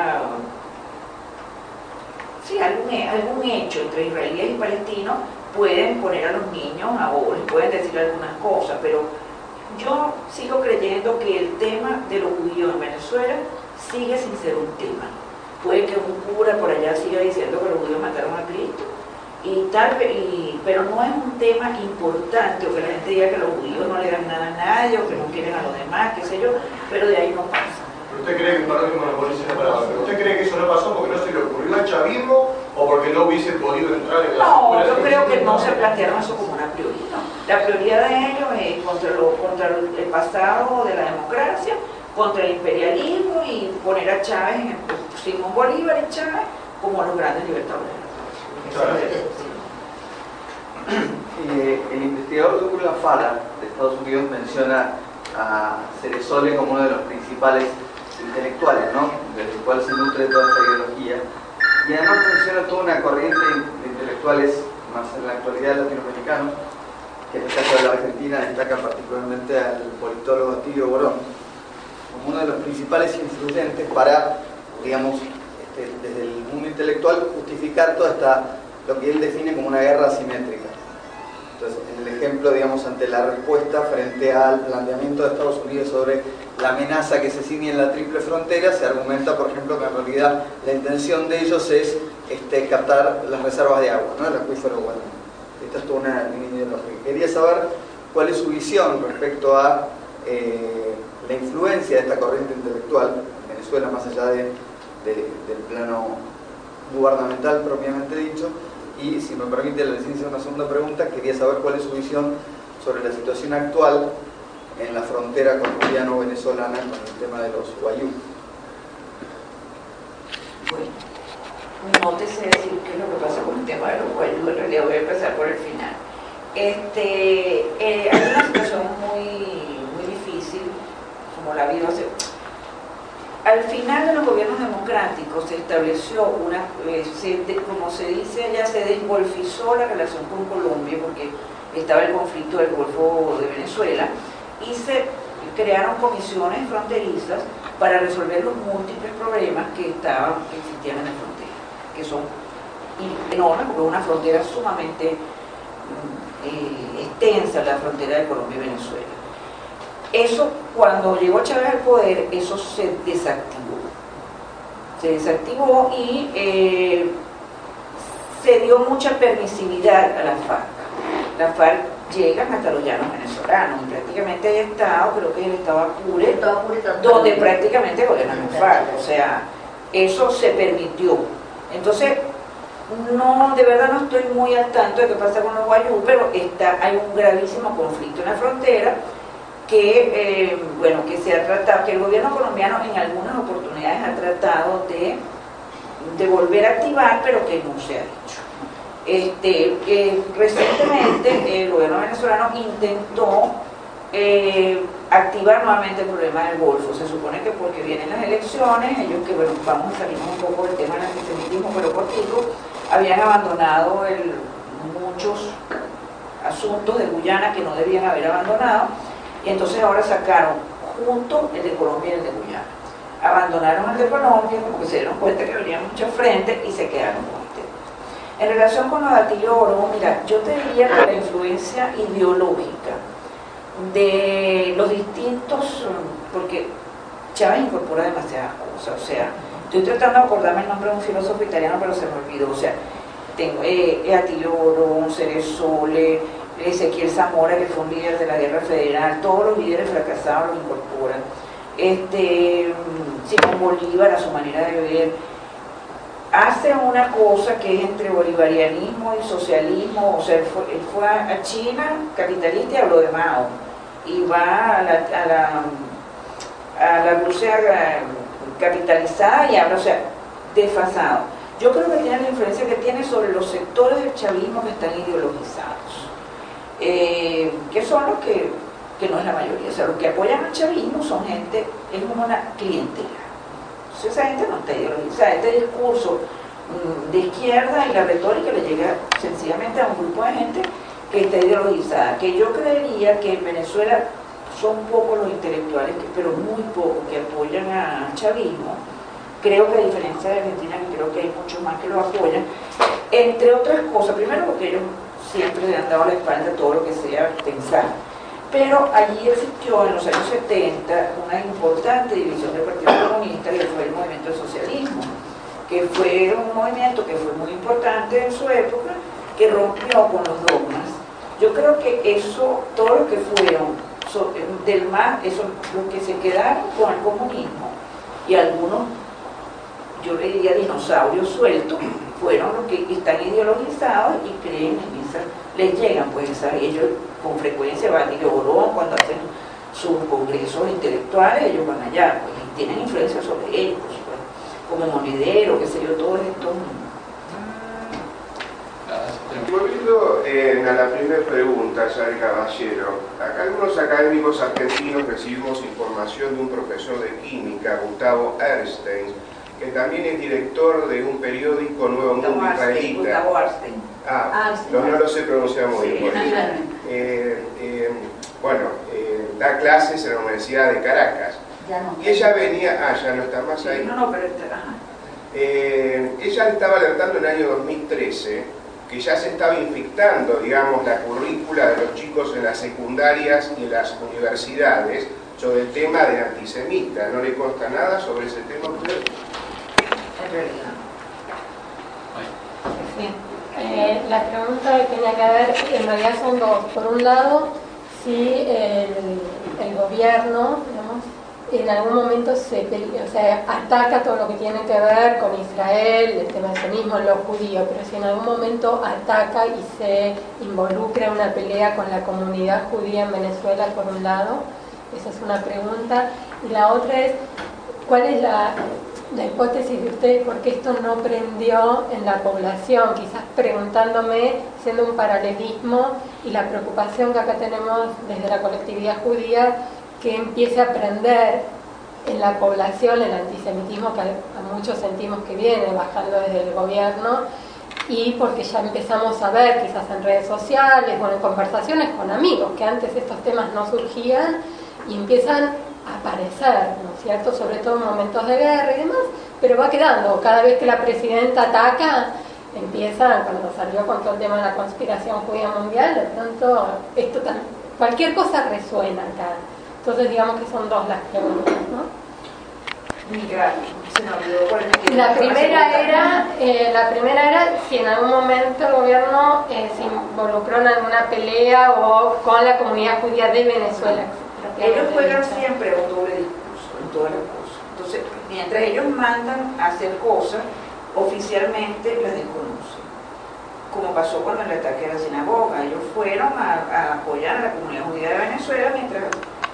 algún hecho entre israelíes y palestinos, pueden poner a los niños o les pueden decir algunas cosas, pero yo sigo creyendo que el tema de los judíos en Venezuela sigue sin ser un tema. Puede que un cura por allá siga diciendo que los judíos mataron a Cristo, pero no es un tema importante, o que la gente diga que los judíos no le dan nada a nadie, o que no quieren a los demás, qué sé yo, pero de ahí no pasa. ¿Pero usted cree que, perdón que monopolice la palabra, pero usted cree que eso no pasó porque no se le ocurrió al chavismo o porque no hubiese podido entrar en la No, escuela? yo creo que no se plantearon eso como una prioridad. La prioridad de ellos es contra el pasado de la democracia, contra el imperialismo, y poner a Chávez, Simón Bolívar y Chávez, como los grandes libertadores. El investigador Douglas Fala de Estados Unidos menciona a Ceresole como uno de los principales intelectuales, ¿no?, del cual se nutre toda esta ideología, y además menciona toda una corriente de intelectuales más en la actualidad latinoamericanos, que en el caso de la Argentina destaca particularmente al politólogo Atilio Borón como uno de los principales influyentes para, digamos, desde el mundo intelectual, justificar toda lo que él define como una guerra asimétrica. Entonces, en el ejemplo, digamos, ante la respuesta frente al planteamiento de Estados Unidos sobre la amenaza que se ciñe en la triple frontera, se argumenta, por ejemplo, que en realidad la intención de ellos es captar las reservas de agua, ¿no?, el acuífero Guadalajara. Esta es toda una línea ideológica. Quería saber cuál es su visión respecto a la influencia de esta corriente intelectual en Venezuela, más allá del plano gubernamental propiamente dicho. Y si me permite la licencia una segunda pregunta, quería saber cuál es su visión sobre la situación actual en la frontera colombiano-venezolana con el tema de los wayú. Bueno, no te sé decir qué es lo que pasa con el tema de los wayú, en realidad voy a empezar por el final. Hay una situación muy difícil, como la ha habido hace... Al final de los gobiernos democráticos se estableció como se dice allá, se desgolfizó la relación con Colombia, porque estaba el conflicto del Golfo de Venezuela, y se crearon comisiones fronterizas para resolver los múltiples problemas que existían en la frontera, que son enormes, porque es una frontera sumamente extensa, la frontera de Colombia y Venezuela. Eso, cuando llegó Chávez al poder, eso se desactivó. Se desactivó y se dio mucha permisividad a la FARC. La FARC llegan hasta los llanos venezolanos, y prácticamente hay estados, creo que es el estado Apure, donde prácticamente gobiernan los FARC. O sea, eso se permitió. Entonces, de verdad no estoy muy al tanto de qué pasa con los wayú, pero hay un gravísimo conflicto en la frontera. que, bueno, que se ha tratado, que el gobierno colombiano en algunas oportunidades ha tratado de volver a activar, pero que no se ha hecho. Recientemente el gobierno venezolano intentó activar nuevamente el problema del Golfo. Se supone que porque vienen las elecciones, ellos que, bueno, vamos a salir un poco del tema del antisemitismo, pero cortico, habían abandonado muchos asuntos de Guyana que no debían haber abandonado, y entonces ahora sacaron junto el de Colombia y el de Guyana. Abandonaron el de Colombia porque se dieron cuenta que venía mucho frente y se quedaron con este. En relación con los Atilio Oro, mira, yo te diría que la influencia ideológica de los distintos, porque Chávez incorpora demasiadas cosas, o sea, estoy tratando de acordarme el nombre de un filósofo italiano, pero se me olvidó, o sea, tengo Atilio Oro, Ceresole, Ezequiel Zamora, que fue un líder de la Guerra Federal, todos los líderes fracasados lo incorporan. Simón Bolívar, a su manera de ver, hace una cosa que es entre bolivarianismo y socialismo, o sea, él fue a China capitalista y habló de Mao, y va a la Rusia capitalizada y habla, o sea, desfasado. Yo creo que tiene la influencia que tiene sobre los sectores del chavismo que están ideologizados, que son los que no es la mayoría, o sea, los que apoyan al chavismo son gente, es como una clientela. Entonces esa gente no está ideologizada, este discurso de izquierda y la retórica le llega sencillamente a un grupo de gente que está ideologizada, que yo creería que en Venezuela son pocos los intelectuales, pero muy pocos que apoyan al chavismo. Creo que a diferencia de Argentina, que creo que hay muchos más que lo apoyan, entre otras cosas, primero porque ellos siempre le han dado la espalda a todo lo que sea pensar, pero allí existió en los años 70 una importante división del Partido Comunista, que fue el movimiento del socialismo, que fue un movimiento que fue muy importante en su época, que rompió con los dogmas. Yo creo que eso, todos los que fueron del MAS, eso, los que se quedaron con el comunismo, y algunos, yo le diría dinosaurios sueltos, fueron los que están ideologizados y creen en esa, les llegan pues ellos con frecuencia van a Atilio Oro cuando hacen sus congresos intelectuales, ellos van allá pues, y tienen influencia sobre ellos, pues, como Monedero, qué sé yo, todos estos. Volviendo a la primera pregunta, ya de Caballero, acá algunos académicos argentinos recibimos información de un profesor de química, Gustavo Erstein, que también es director de un periódico Nuevo Mundo Israelita. Gustavo Erstein. No lo sé pronunciar muy bien. Da clases en la Universidad de Caracas. Ya no. Y ella venía, ya no está más ahí. No, pero ella estaba alertando en el año 2013 que ya se estaba infectando, digamos, la currícula de los chicos en las secundarias y en las universidades sobre el tema de antisemita. ¿No le consta nada sobre ese tema a usted? En realidad. Sí. La pregunta que tenía que ver, en realidad son dos. Por un lado, si el gobierno, digamos, en algún momento ataca todo lo que tiene que ver con Israel, el tema del sionismo, los judíos, pero si en algún momento ataca y se involucra en una pelea con la comunidad judía en Venezuela, por un lado, esa es una pregunta. Y la otra es, ¿cuál es la hipótesis de ustedes por qué esto no prendió en la población? Quizás preguntándome, siendo un paralelismo, y la preocupación que acá tenemos desde la colectividad judía, que empiece a prender en la población el antisemitismo que a muchos sentimos que viene bajando desde el gobierno, y porque ya empezamos a ver quizás en redes sociales, en conversaciones con amigos, que antes estos temas no surgían y empiezan a aparecer, ¿no es cierto?, sobre todo en momentos de guerra y demás, pero va quedando, cada vez que la presidenta ataca, empieza, cuando salió con todo el tema de la conspiración judía mundial, de pronto cualquier cosa resuena acá. Entonces digamos que son dos las preguntas, ¿no? La primera era si en algún momento el gobierno se involucró en alguna pelea o con la comunidad judía de Venezuela. Ellos juegan siempre un doble discurso en todas las cosas. Entonces, mientras ellos mandan a hacer cosas, oficialmente las desconocen. Como pasó con el ataque a la sinagoga, ellos fueron a apoyar a la comunidad judía de Venezuela mientras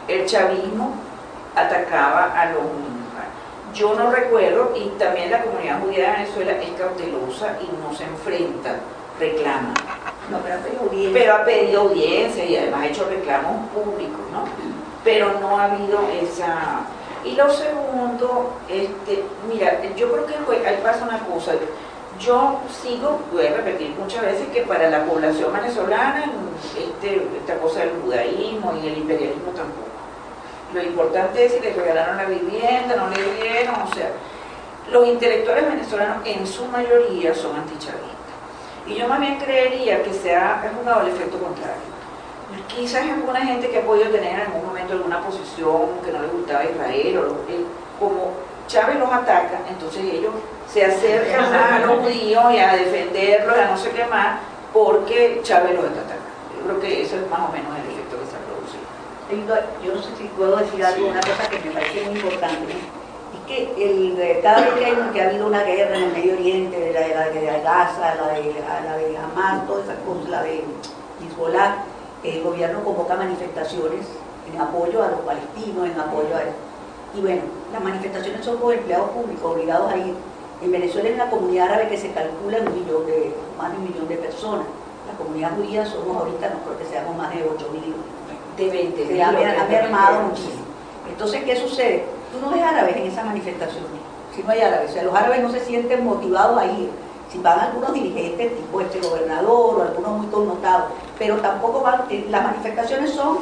el chavismo atacaba a los musulmanes. Yo no recuerdo, y también la comunidad judía de Venezuela es cautelosa y no se enfrenta, reclama. No, pero ha pedido audiencia y además ha hecho reclamos públicos, ¿no? Pero no ha habido esa... Y lo segundo, mira, yo creo que ahí pasa una cosa. Yo sigo, voy a repetir muchas veces que para la población venezolana esta cosa del judaísmo y el imperialismo tampoco. Lo importante es si les regalaron la vivienda, no le dieron, o sea, los intelectuales venezolanos en su mayoría son antichavistas. Y yo más bien creería que es jugado el efecto contrario. Quizás alguna gente que ha podido tener en algún momento alguna posición que no le gustaba a Israel, como Chávez los ataca, entonces ellos se acercan a los judíos y a defenderlos, a no sé qué más, porque Chávez los está atacando. Yo creo que eso es más o menos el efecto que se ha producido. Yo no sé si puedo decir algo, una cosa que me parece muy importante. Es que cada vez que ha habido una guerra en el Medio Oriente, la de Gaza, la de Hamas, todas esas cosas, la de Hezbollah, el gobierno convoca manifestaciones en apoyo a los palestinos, en apoyo a... Y bueno, las manifestaciones son por empleados públicos obligados a ir. En Venezuela, en la comunidad árabe, que se calcula más de 1 millón de personas. La comunidad judía somos ahorita, no creo que seamos más de 8.000, de 20. Se ha mermado muchísimo. Entonces, ¿qué sucede? Tú no ves árabes en esas manifestaciones. Si no hay árabes, o sea, los árabes no se sienten motivados a ir. Si van algunos dirigentes, tipo gobernador o algunos muy connotados, pero tampoco van, las manifestaciones son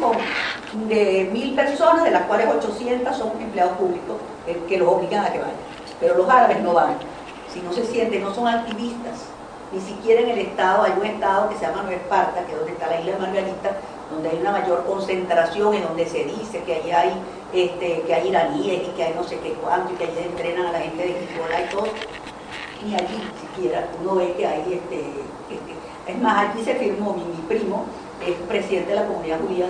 de 1.000 personas, de las cuales 800 son empleados públicos que los obligan a que vayan. Pero los árabes no van, si no se sienten, no son activistas. Ni siquiera en el estado, hay un estado que se llama Nueva Esparta, que es donde está la isla de Margarita, donde hay una mayor concentración, en donde se dice que allí hay, que hay iraníes y que hay no sé qué cuánto, y que allí entrenan a la gente de Hezbollah y todo. Ni allí siquiera uno ve que hay es más, aquí se firmó, mi primo es presidente de la comunidad judía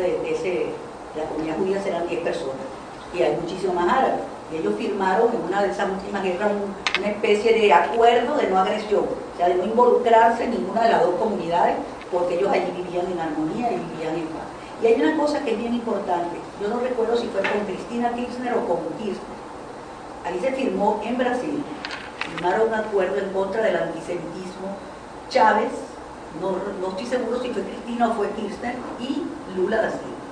la comunidad judía serán 10 personas y hay muchísimos más árabes, y ellos firmaron en una de esas últimas guerras una especie de acuerdo de no agresión, o sea, de no involucrarse en ninguna de las dos comunidades, porque ellos allí vivían en armonía y vivían en paz. Y hay una cosa que es bien importante, yo no recuerdo si fue con Cristina Kirchner o con Kirchner, ahí se firmó en Brasil, firmaron un acuerdo en contra del antisemitismo. Chávez, no estoy seguro si fue Cristina o fue Kirchner, y Lula da Silva.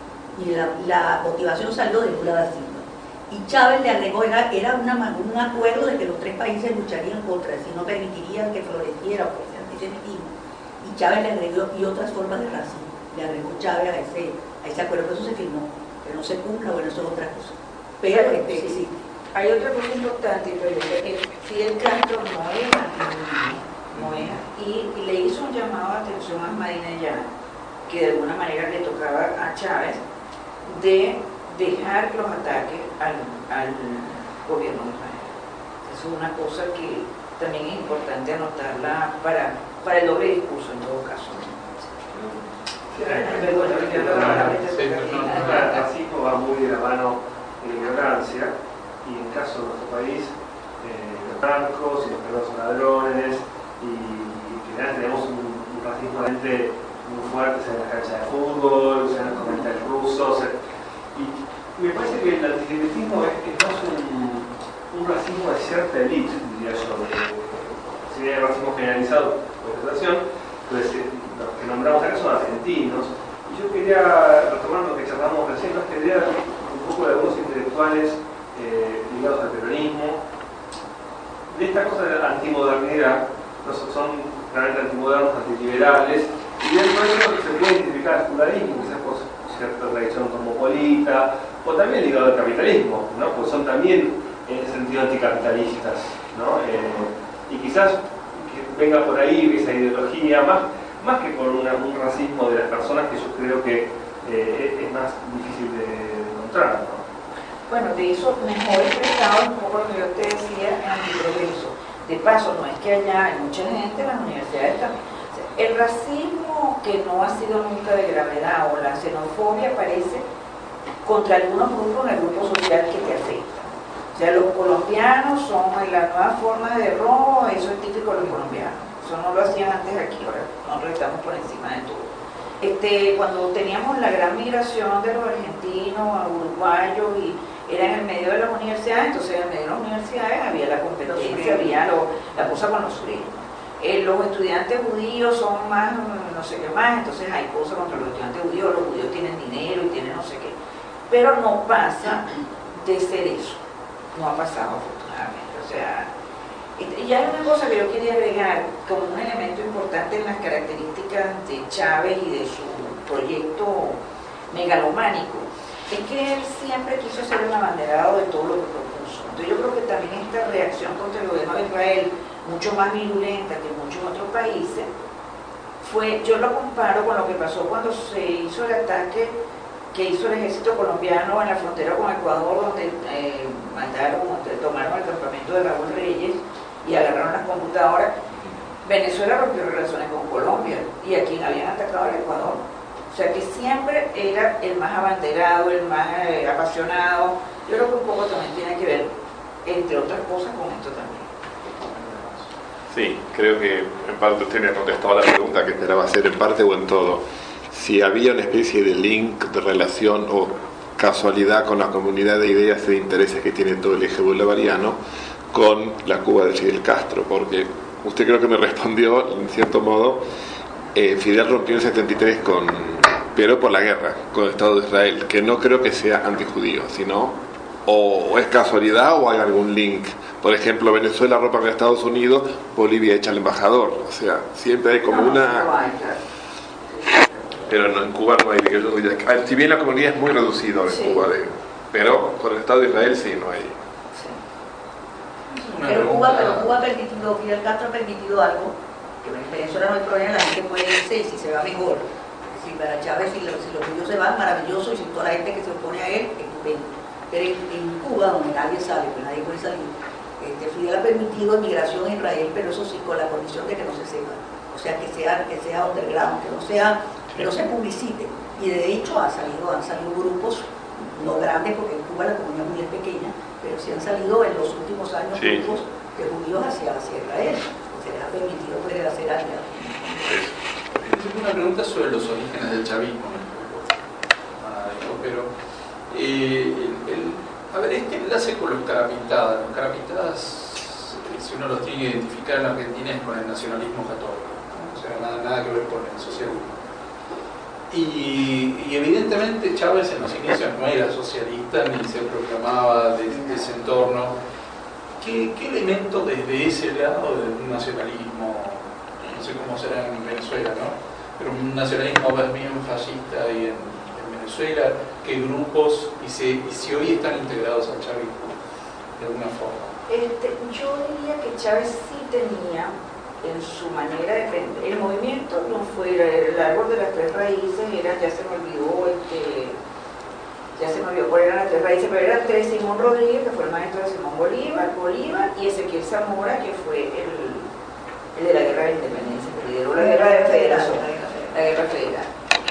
Y la motivación salió de Lula da Silva. Y Chávez le agregó, era un acuerdo de que los 3 países lucharían contra él, si no permitirían que floreciera o ese antisemitismo. Y Chávez le agregó, y otras formas de racismo, le agregó Chávez a ese acuerdo, eso se firmó, que no se cumpla, bueno, eso es otra cosa. Pero sí. Hay otra cosa importante, pero es que Fidel Castro no era y le hizo un llamado de atención a Ahmadinejad, que de alguna manera le tocaba a Chávez, de dejar los ataques al gobierno de Israel. Eso es una cosa que también es importante anotarla para el doble discurso en todo caso. El racismo va muy de la mano de la ignorancia, y en el caso de nuestro país, los narcos y los perros son ladrones, y en general tenemos un racismo realmente muy fuerte en las canchas de fútbol, en los comentarios rusos, y me parece que el antisemitismo es más un racismo de cierta élite, diría yo, sería el racismo generalizado por expresión, pues los que nombramos acá son argentinos, y yo quería, retomando lo que charlamos recién, quería un poco de algunos intelectuales ligados al peronismo, de esta cosa de la antimodernidad, son realmente antimodernos, antiliberales, y dentro de eso se puede identificar al judaísmo, quizás por cierta tradición cosmopolita, o también ligado al capitalismo, ¿no? Pues son también en ese sentido anticapitalistas, ¿no? Y quizás que venga por ahí esa ideología, más que por un racismo de las personas, que yo creo que es más difícil de encontrar, ¿no? Bueno, de eso mejor expresado un poco lo que yo te decía en Antiprogreso. De paso, no es que allá hay mucha gente en las universidades también. O sea, el racismo que no ha sido nunca de gravedad o la xenofobia aparece contra algunos grupos en el grupo social que te afecta. O sea, los colombianos son la nueva forma de robo, eso es típico de los colombianos. Eso no lo hacían antes aquí, ahora nosotros estamos por encima de todo. Cuando teníamos la gran migración de los argentinos a uruguayos y era en el medio de las universidades, entonces en el medio de las universidades había la competencia, había la cosa con los sureños. Los estudiantes judíos son más, no sé qué más, entonces hay cosas contra los estudiantes judíos, los judíos tienen dinero y tienen no sé qué. Pero no pasa de ser eso, no ha pasado afortunadamente. O sea, y hay una cosa que yo quería agregar como un elemento importante en las características de Chávez y de su proyecto megalománico, es que él siempre quiso ser el abanderado de todo lo que propuso. Entonces yo creo que también esta reacción contra el gobierno de Israel, mucho más virulenta que en muchos otros países, yo lo comparo con lo que pasó cuando se hizo el ataque que hizo el ejército colombiano en la frontera con Ecuador, donde tomaron el campamento de Raúl Reyes y agarraron las computadoras. Venezuela rompió relaciones con Colombia y a quien habían atacado el Ecuador. O sea que siempre era el más abanderado, el más apasionado. Yo creo que un poco también tiene que ver, entre otras cosas, con esto también. Sí, creo que en parte usted me ha contestado la pregunta que esperaba hacer, en parte o en todo. Si había una especie de link, de relación o casualidad con la comunidad de ideas y de intereses que tiene todo el eje bolivariano con la Cuba de Fidel Castro, porque usted creo que me respondió, en cierto modo, Fidel rompió en el 73 pero por la guerra con el Estado de Israel, que no creo que sea antijudío, sino o es casualidad o hay algún link. Por ejemplo, Venezuela rompe con Estados Unidos, Bolivia echa al embajador, o sea, siempre hay como una... Pero no, en Cuba no hay, si bien la comunidad es muy reducida en Cuba, pero con el Estado de Israel sí, no hay. Pero Cuba ha permitido, Fidel Castro ha permitido algo, que en Venezuela no hay problema, la gente puede irse y si se va mejor. Si para Chávez, si los judíos se van, maravilloso, y si toda la gente que se opone a él, estupendo. Pero en Cuba, donde nadie sale, pues nadie puede salir, Fidel ha permitido inmigración a Israel, pero eso sí con la condición de que no se sepa. O sea, que sea underground, que no se publicite. Y de hecho han salido grupos, no grandes porque en Cuba la comunidad muy pequeña, pero sí han salido en los últimos años grupos de judíos hacia Israel. Se les ha permitido poder hacer algo. Tengo una pregunta sobre los orígenes del chavismo, pero a ver, este enlace con los carapintadas. Los carapintadas, si uno los tiene que identificar en Argentina, es con el nacionalismo católico, ¿no? O sea, nada que ver con el socialismo. Y evidentemente Chávez en los inicios no era socialista ni se proclamaba de ese entorno. ¿Qué elemento desde ese lado del nacionalismo, no sé cómo será en Venezuela, ¿no? Pero un nacionalismo más bien fascista y en Venezuela, qué grupos y si hoy están integrados al chavismo de alguna forma? Yo diría que Chávez sí tenía en su manera de defender. El movimiento no fue el árbol de las tres raíces, ya se me olvidó cuál eran las tres raíces, pero eran tres: Simón Rodríguez, que fue el maestro de Simón Bolívar, y Ezequiel Zamora, que fue el de la guerra de la independencia, que lideró la guerra de la federación, la guerra federal.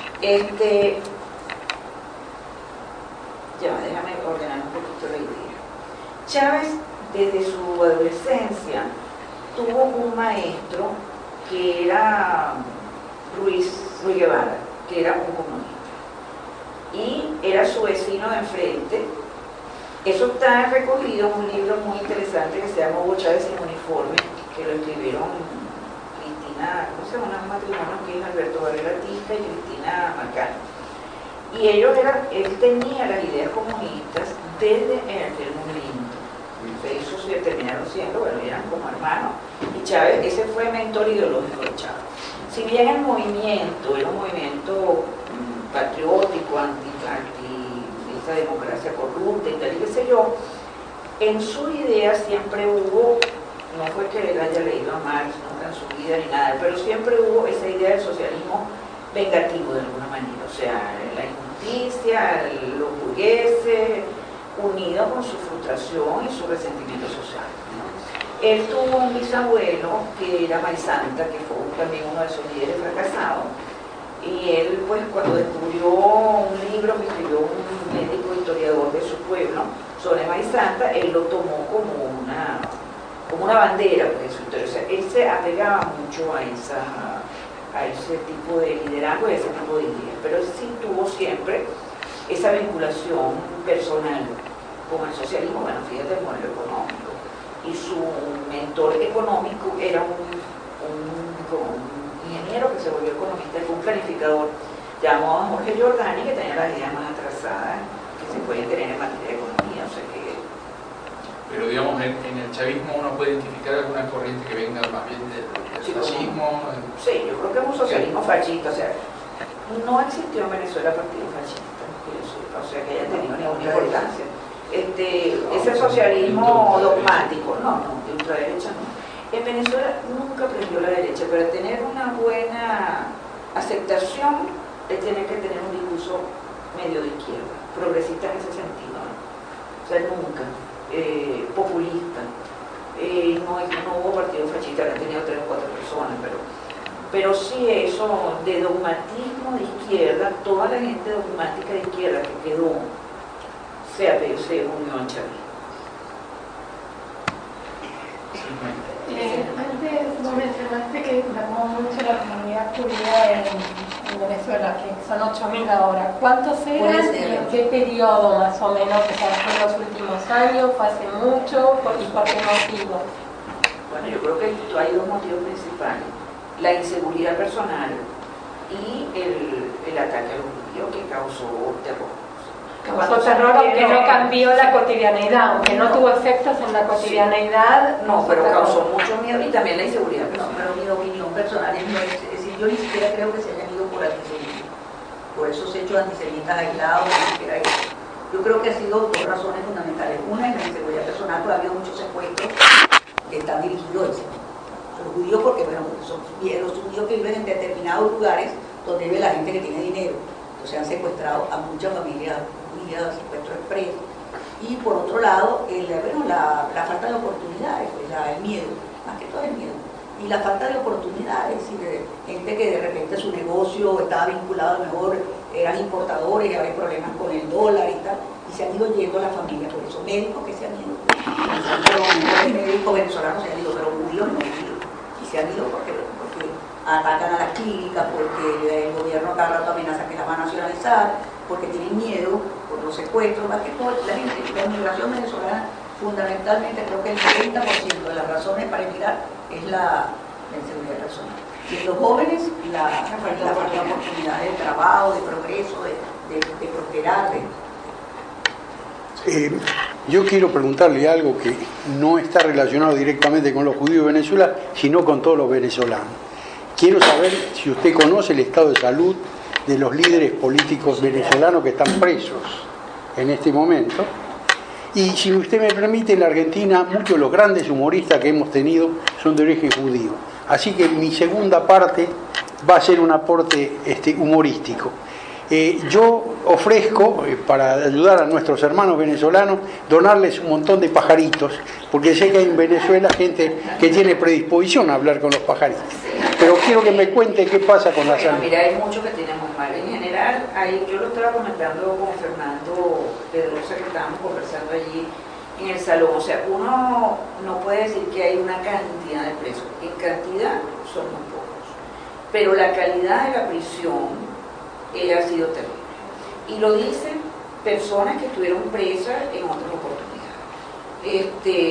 Déjame ordenar un poquito la idea. Chávez, desde su adolescencia, tuvo un maestro que era Ruiz Guevara, que era un comunista, y era su vecino de enfrente. Eso está recogido en un libro muy interesante que se llama Hugo Chávez sin uniforme, que lo escribieron Cristina, ¿cómo se llama? Un matrimonio que es Alberto Varela Tisca y Cristina Marcano. Y él tenía las ideas comunistas desde el movimiento. Eso se terminaron siendo, bueno, eran como hermanos. Y Chávez, ese fue mentor ideológico de Chávez. Si bien el movimiento era un movimiento patriótico, anti esa democracia corrupta y tal y qué sé yo, en su idea siempre hubo, no fue que él haya leído a Marx nunca en su vida ni nada, pero siempre hubo esa idea del socialismo vengativo de alguna manera, o sea, la injusticia, los burgueses, unido con su frustración y su resentimiento social, ¿no? Él tuvo un bisabuelo que era Maizanta, que fue también uno de sus líderes fracasados, y él, pues, cuando descubrió un libro que escribió un médico historiador de su pueblo sobre Maizanta, él lo tomó como una bandera, pues, de su historia. O sea, él se apegaba mucho a a ese tipo de liderazgo y a ese tipo de ideas, pero sí tuvo siempre esa vinculación personal con el socialismo, bueno, fíjate, el modelo económico, y su mentor económico era un ingeniero que se volvió economista, fue un planificador llamado Jorge Giordani, que tenía las ideas más atrasadas que se pueden tener en materia de economía, o sea que... Pero digamos, en el chavismo uno puede identificar alguna corriente que venga más bien del fascismo. Sí, yo creo que es un socialismo fascista, o sea, no existió en Venezuela partido fascista, o sea, que haya tenido ninguna importancia. Ese socialismo dogmático, no, de ultraderecha no. En Venezuela nunca aprendió la derecha, pero tener una buena aceptación es tener que tener un discurso medio de izquierda, progresista en ese sentido, ¿no? O sea, nunca, populista. No hubo partido fascista, han tenido 3 o 4 personas, pero sí eso de dogmatismo de izquierda, toda la gente dogmática de izquierda que quedó se unió al chavismo. Antes vos mencionaste que mermó mucho la comunidad judía en Venezuela, que son 8.000 ahora. ¿Cuántos eran y en qué periodo más o menos? O sea, ¿fue en los últimos años? ¿Fue hace mucho? ¿Y por qué motivo? Bueno, yo creo que hay 2 motivos principales. La inseguridad personal y el ataque a los judíos que causó terror. Causó terror, aunque no cambió la cotidianeidad, aunque no tuvo efectos en la cotidianeidad. No, pero causó mucho miedo y también la inseguridad personal. No, pero mi opinión personal es decir, yo ni siquiera creo que se hayan ido por antisemitismo, por esos hechos antisemitas aislados, ni siquiera eso. Yo creo que ha sido 2 razones fundamentales. Una es la inseguridad personal, pero ha habido muchos secuestros que están dirigidos a eso. Los judíos, porque bueno, son los judíos que viven en determinados lugares donde vive la gente que tiene dinero. Entonces han secuestrado a muchas familias judías, secuestro expreso. Y por otro lado, la falta de oportunidades, pues, el miedo, más que todo el miedo. Y la falta de oportunidades, y de gente que de repente su negocio estaba vinculado, a lo mejor eran importadores y había problemas con el dólar y tal, y se han ido yendo a la familia, por eso médicos que se han ido, los médicos venezolanos se han ido, pero judíos no han ido, y se han ido porque atacan a las clínicas, porque el gobierno cada rato amenaza que las va a nacionalizar, porque tienen miedo por los secuestros, más que todo la inmigración venezolana, fundamentalmente creo que el 70% de las razones para emigrar es la inseguridad personal. Y en los jóvenes, la falta de oportunidades de trabajo, de progreso, de prosperar. Yo quiero preguntarle algo que no está relacionado directamente con los judíos de Venezuela, sino con todos los venezolanos. Quiero saber si usted conoce el estado de salud de los líderes políticos venezolanos que están presos en este momento. Y si usted me permite, en la Argentina muchos de los grandes humoristas que hemos tenido son de origen judío. Así que mi segunda parte va a ser un aporte humorístico. Yo ofrezco, para ayudar a nuestros hermanos venezolanos, donarles un montón de pajaritos, porque sé que hay en Venezuela gente que tiene predisposición a hablar con los pajaritos. Pero quiero que me cuente qué pasa con la salud. Mira, hay muchos que tienen muy mal. En general, yo lo estaba comentando con Fernando Pedrosa, que estábamos conversando allí en el salón. O sea, uno no puede decir que hay una cantidad de presos. En cantidad son muy pocos. Pero la calidad de la prisión ha sido terrible. Y lo dicen personas que estuvieron presas en otras oportunidades.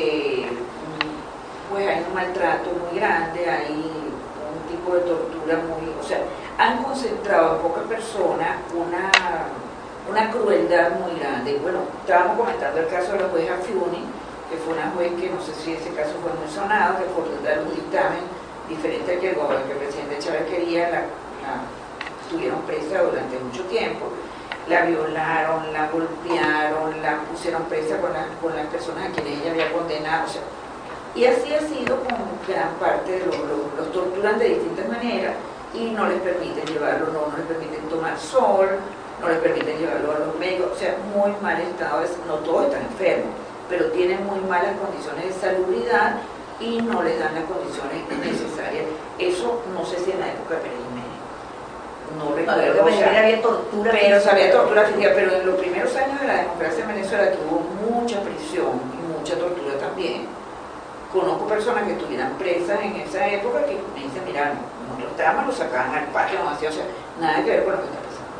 Pues hay un maltrato muy grande, hay un tipo de tortura muy... O sea, han concentrado en pocas personas una crueldad muy grande. Y bueno, estábamos comentando el caso de la jueza Fiuni, que fue una juez que no sé si ese caso fue muy sonado, que por dar un dictamen diferente al que el presidente Chávez quería, estuvieron presa durante mucho tiempo, la violaron, la golpearon, la pusieron presa con las personas a quienes ella había condenado, o sea, y así ha sido con gran parte de los torturan de distintas maneras y no les permiten llevarlo, no les permiten tomar sol, no les permiten llevarlo a los médicos, o sea, muy mal estado, no todos están enfermos, pero tienen muy malas condiciones de salubridad y no les dan las condiciones necesarias. Eso no sé si en la época de Pérez Jiménez. No recuerdo, había tortura pero había tortura física, pero en los primeros años de la democracia en Venezuela, que hubo mucha prisión y mucha tortura también, Conozco personas que estuvieran presas en esa época que me dicen, mira, nosotros estábamos, lo sacaban al patio, no hacía, o sea, nada que ver con lo que está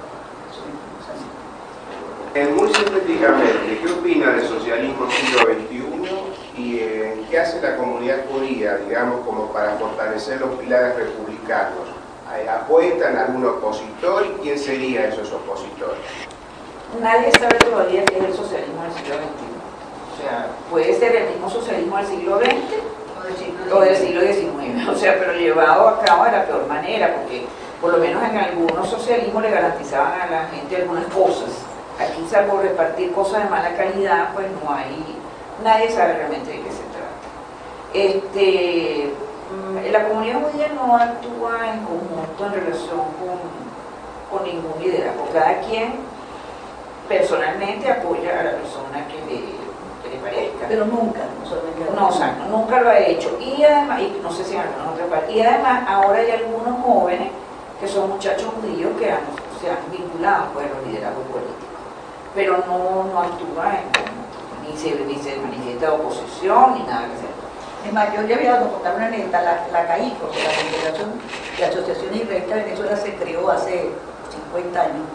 pasando. Muy sintéticamente, ¿qué opina del socialismo siglo XXI y qué hace la comunidad judía, digamos, como para fortalecer los pilares republicanos? ¿Apuestan a algún opositor y quién sería esos opositores? Nadie sabe todavía qué es el socialismo del siglo XXI. O sea, puede ser el mismo socialismo del siglo XX o del siglo XIX, o sea, pero llevado a cabo de la peor manera, porque por lo menos en algunos socialismos le garantizaban a la gente algunas cosas. Aquí, salvo repartir cosas de mala calidad, pues no hay, nadie sabe realmente de qué se trata. La comunidad judía no actúa en conjunto en relación con ningún liderazgo. Cada quien personalmente apoya a la persona que le parezca. Pero nunca, no, o sea, nunca lo ha hecho. Y además, y no sé si en alguna otra parte, y además ahora hay algunos jóvenes que son muchachos judíos que se han vinculado pues, a los liderazgos políticos. Pero no actúa en conjunto, ni se manifiesta oposición, ni nada que sea. Es más, yo ya había contar una anécdota, la CAI, porque la Confederación de Asociaciones Israelitas de Venezuela se creó hace 50 años,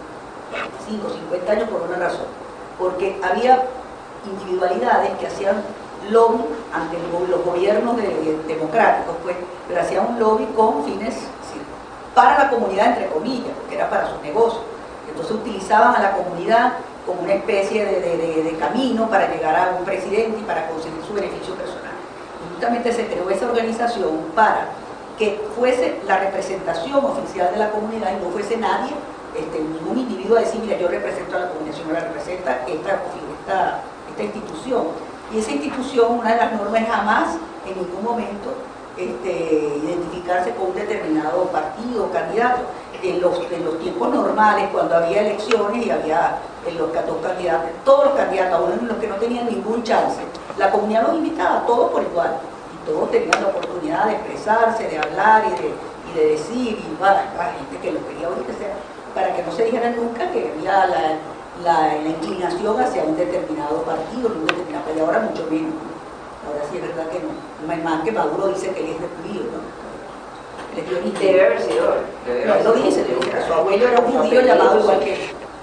50 años por una razón, porque había individualidades que hacían lobby ante los gobiernos democráticos, pues, pero hacían un lobby con fines para la comunidad, entre comillas, porque era para sus negocios. Entonces utilizaban a la comunidad como una especie de camino para llegar a un presidente y para conseguir su beneficio personal. Y justamente se creó esa organización para que fuese la representación oficial de la comunidad y no fuese nadie, ningún individuo a decir, mira, yo represento a la comunidad, sino la representa esta institución. Y esa institución, una de las normas es jamás, en ningún momento, identificarse con un determinado partido o candidato. En los tiempos normales, cuando había elecciones y había los dos candidatos, todos los candidatos, aún los que no tenían ningún chance, la comunidad los invitaba, todos por igual, y todos tenían la oportunidad de expresarse, de hablar y de decir, y bueno, la gente que lo quería oír, para que no se dijera nunca que había la inclinación hacia un determinado partido, un determinado, pero ahora mucho menos. Ahora sí es verdad que no. Más que Maduro dice que él es de judío, ¿no? Y debe haber sido. No, él lo dice, que su abuelo era un judío llamado igual que él.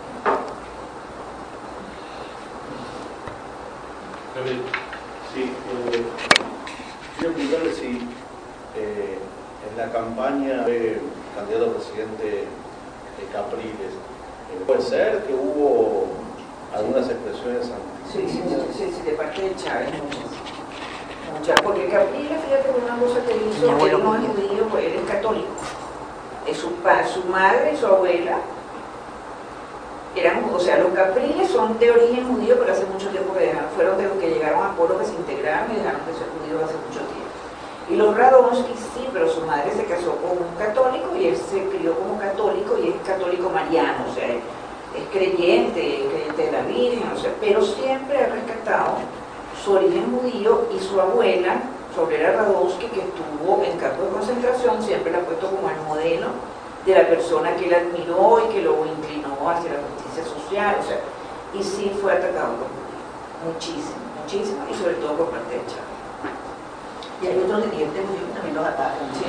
Sí, quiero preguntarle si en la campaña del candidato a presidente Capriles, ¿puede ser que hubo algunas expresiones Sí, de parte de Chávez, muchas, porque Capriles, fíjate que una cosa que hizo, él no es judío, pues él es católico. Su madre y su abuela eran, o sea, los Capriles son de origen judío, pero hace mucho tiempo que fueron de los que llegaron a Polo, que se integraron y dejaron de ser judíos hace mucho tiempo. Y los Radonsky sí, pero su madre se casó con un católico y él se crió como católico y es católico mariano, o sea, es creyente de la Virgen, o sea, pero siempre ha rescatado su origen judío y su abuela, Sobrera Radonsky, que estuvo en campos de concentración, siempre la ha puesto como el modelo de la persona que él admiró y que lo inclinó hacia la justicia social, o sea, y sí fue atacado por muchísimo, y sobre todo por parte de Chávez. Y hay otros dirigentes judíos que también los atacan, sí.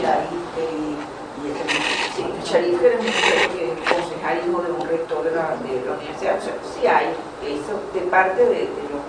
Sí, Sharif era un concejal hijo de un rector de la universidad, o sea, sí hay eso de parte de los...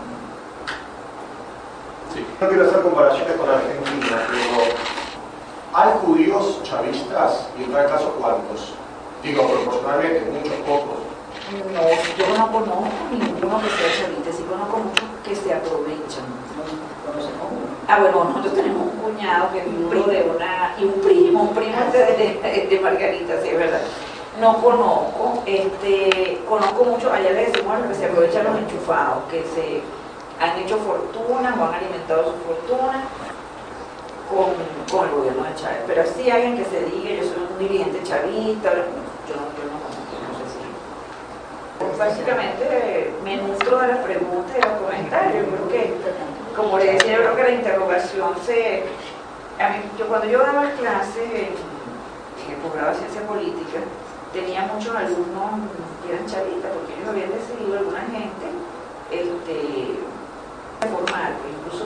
Sí. No quiero hacer comparaciones con Argentina, pero ¿hay judíos chavistas? Y en tal caso, ¿cuántos? Digo, proporcionalmente, muchos, pocos. No, yo no conozco ninguno que sea chavista, sí conozco muchos que se aprovechan. Conocemos uno. Bueno, nosotros tenemos un cuñado que es viudo de una, y un primo de Margarita, sí, es verdad. No conozco, conozco mucho, allá le decimos que se aprovechan los enchufados, que se han hecho fortunas o han alimentado su fortuna con el gobierno de Chávez. Pero así alguien que se diga, yo soy un dirigente chavista, yo no conozco, no sé si. Básicamente me nutro de las preguntas y de los comentarios. Creo que, como le decía, yo creo que la interrogación cuando yo daba clases en el posgrado de Ciencia Política, tenía muchos alumnos que eran chavistas, porque ellos habían decidido, alguna gente, formar. Incluso tuve un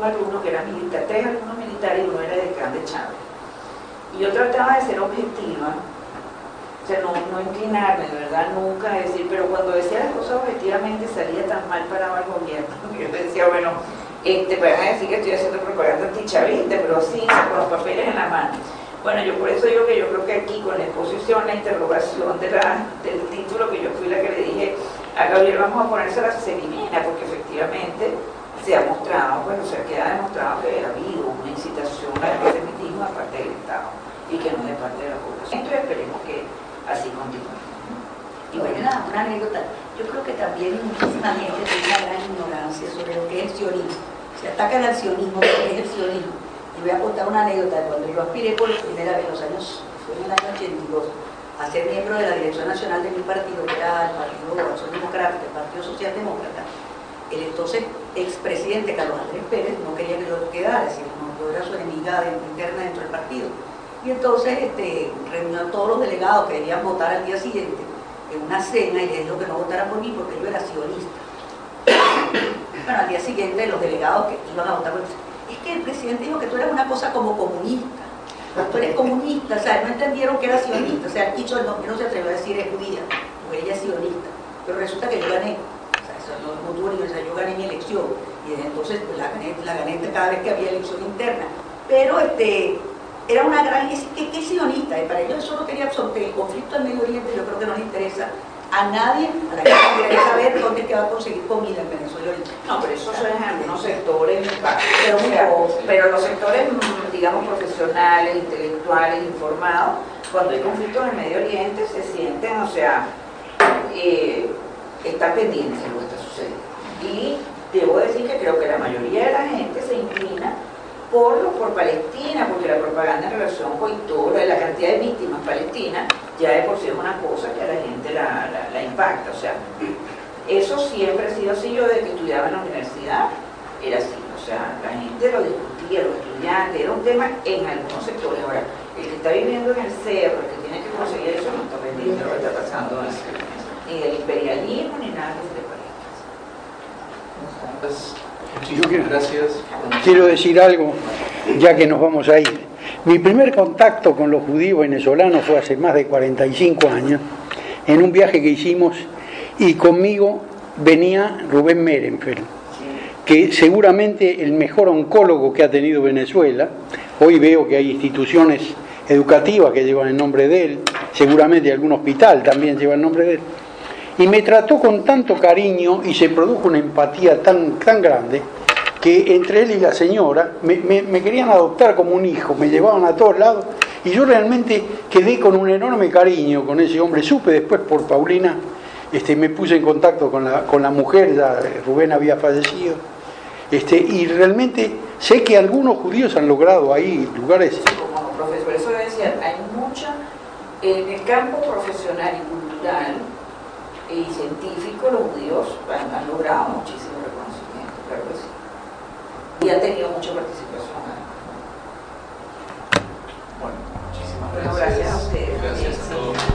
un alumno que era militar, 3 alumnos militares y uno era decán de Chávez. Y yo trataba de ser objetiva, o sea, no inclinarme, de verdad, nunca decir, pero cuando decía las cosas objetivamente salía tan mal parado el gobierno, que yo decía, bueno, van a decir que estoy haciendo propaganda antichavista, pero sí, con los papeles en la mano. Bueno, yo por eso digo que yo creo que aquí con la exposición, la interrogación del título, que yo fui la que le dije a Gabriel, vamos a ponerse la semimina, porque efectivamente se ha mostrado, bueno, o sea, queda demostrado que ha habido una incitación al antisemitismo de parte del Estado y que no de parte de la población. Entonces esperemos que así continúe. Y bueno, una anécdota. Yo creo que también muchísima gente tiene una gran ignorancia sobre lo que es el sionismo. Se atacan al sionismo, lo que es el sionismo. Y voy a contar una anécdota de cuando yo aspiré por primera vez, fue en el año 82, a ser miembro de la dirección nacional de mi partido, que era el Partido de Acción Democrática, el Partido Socialdemócrata. El entonces expresidente Carlos Andrés Pérez no quería que yo quedara, es decir, yo era su enemiga interna dentro del partido. Y entonces reunió a todos los delegados que debían votar al día siguiente en una cena y les dijo que no votaran por mí porque yo era sionista. Bueno, al día siguiente los delegados que iban a votar por mí, es que el presidente dijo que tú eras una cosa como comunista, tú eres comunista, o sea, no entendieron que era sionista, o sea, el dicho no se atrevió a decir es judía, porque ella es sionista, pero resulta que yo gané, o sea, eso no tuvo ni, o sea, yo gané mi elección, y desde entonces pues, la gané cada vez que había elección interna, pero era una gran, ¿qué sionista? Y para ellos eso no quería absorber el conflicto del Medio Oriente, yo creo que no les interesa a nadie, a la gente quiere saber dónde es que va a conseguir comida en Venezuela. No, pero eso es en algunos sectores, pero los sectores, digamos, profesionales, intelectuales, informados, cuando hay conflictos en el Medio Oriente se sienten, o sea, están pendientes de lo que está sucediendo. Y debo decir que creo que la mayoría de la gente se inclina por Palestina, porque la propaganda en relación con todo, la cantidad de víctimas palestinas, ya de por sí es una cosa que a la gente la impacta. O sea, eso siempre ha sido así. Yo desde que estudiaba en la universidad era así. O sea, la gente lo discutía, los estudiantes, era un tema en algunos sectores. Ahora, el que está viviendo en el cerro, el que tiene que conseguir eso, no está pendiente de lo que está pasando ni del imperialismo ni nada que se le parezca. Muchísimas gracias. Quiero decir algo, ya que nos vamos a ir. Mi primer contacto con los judíos venezolanos fue hace más de 45 años, en un viaje que hicimos, y conmigo venía Rubén Merenfeld, que seguramente el mejor oncólogo que ha tenido Venezuela. Hoy veo que hay instituciones educativas que llevan el nombre de él, seguramente algún hospital también lleva el nombre de él. Y me trató con tanto cariño y se produjo una empatía tan grande que entre él y la señora me querían adoptar como un hijo, me llevaban a todos lados y yo realmente quedé con un enorme cariño con ese hombre. Supe después por Paulina, me puse en contacto con la mujer, ya Rubén había fallecido, y realmente sé que algunos judíos han logrado ahí lugares. Como profesor, eso decía, hay mucha, en el campo profesional y cultural y científico, los judíos han logrado muchísimo reconocimiento, claro que sí. Y han tenido mucha participación. Bueno, muchísimas gracias a ustedes. Gracias a todos.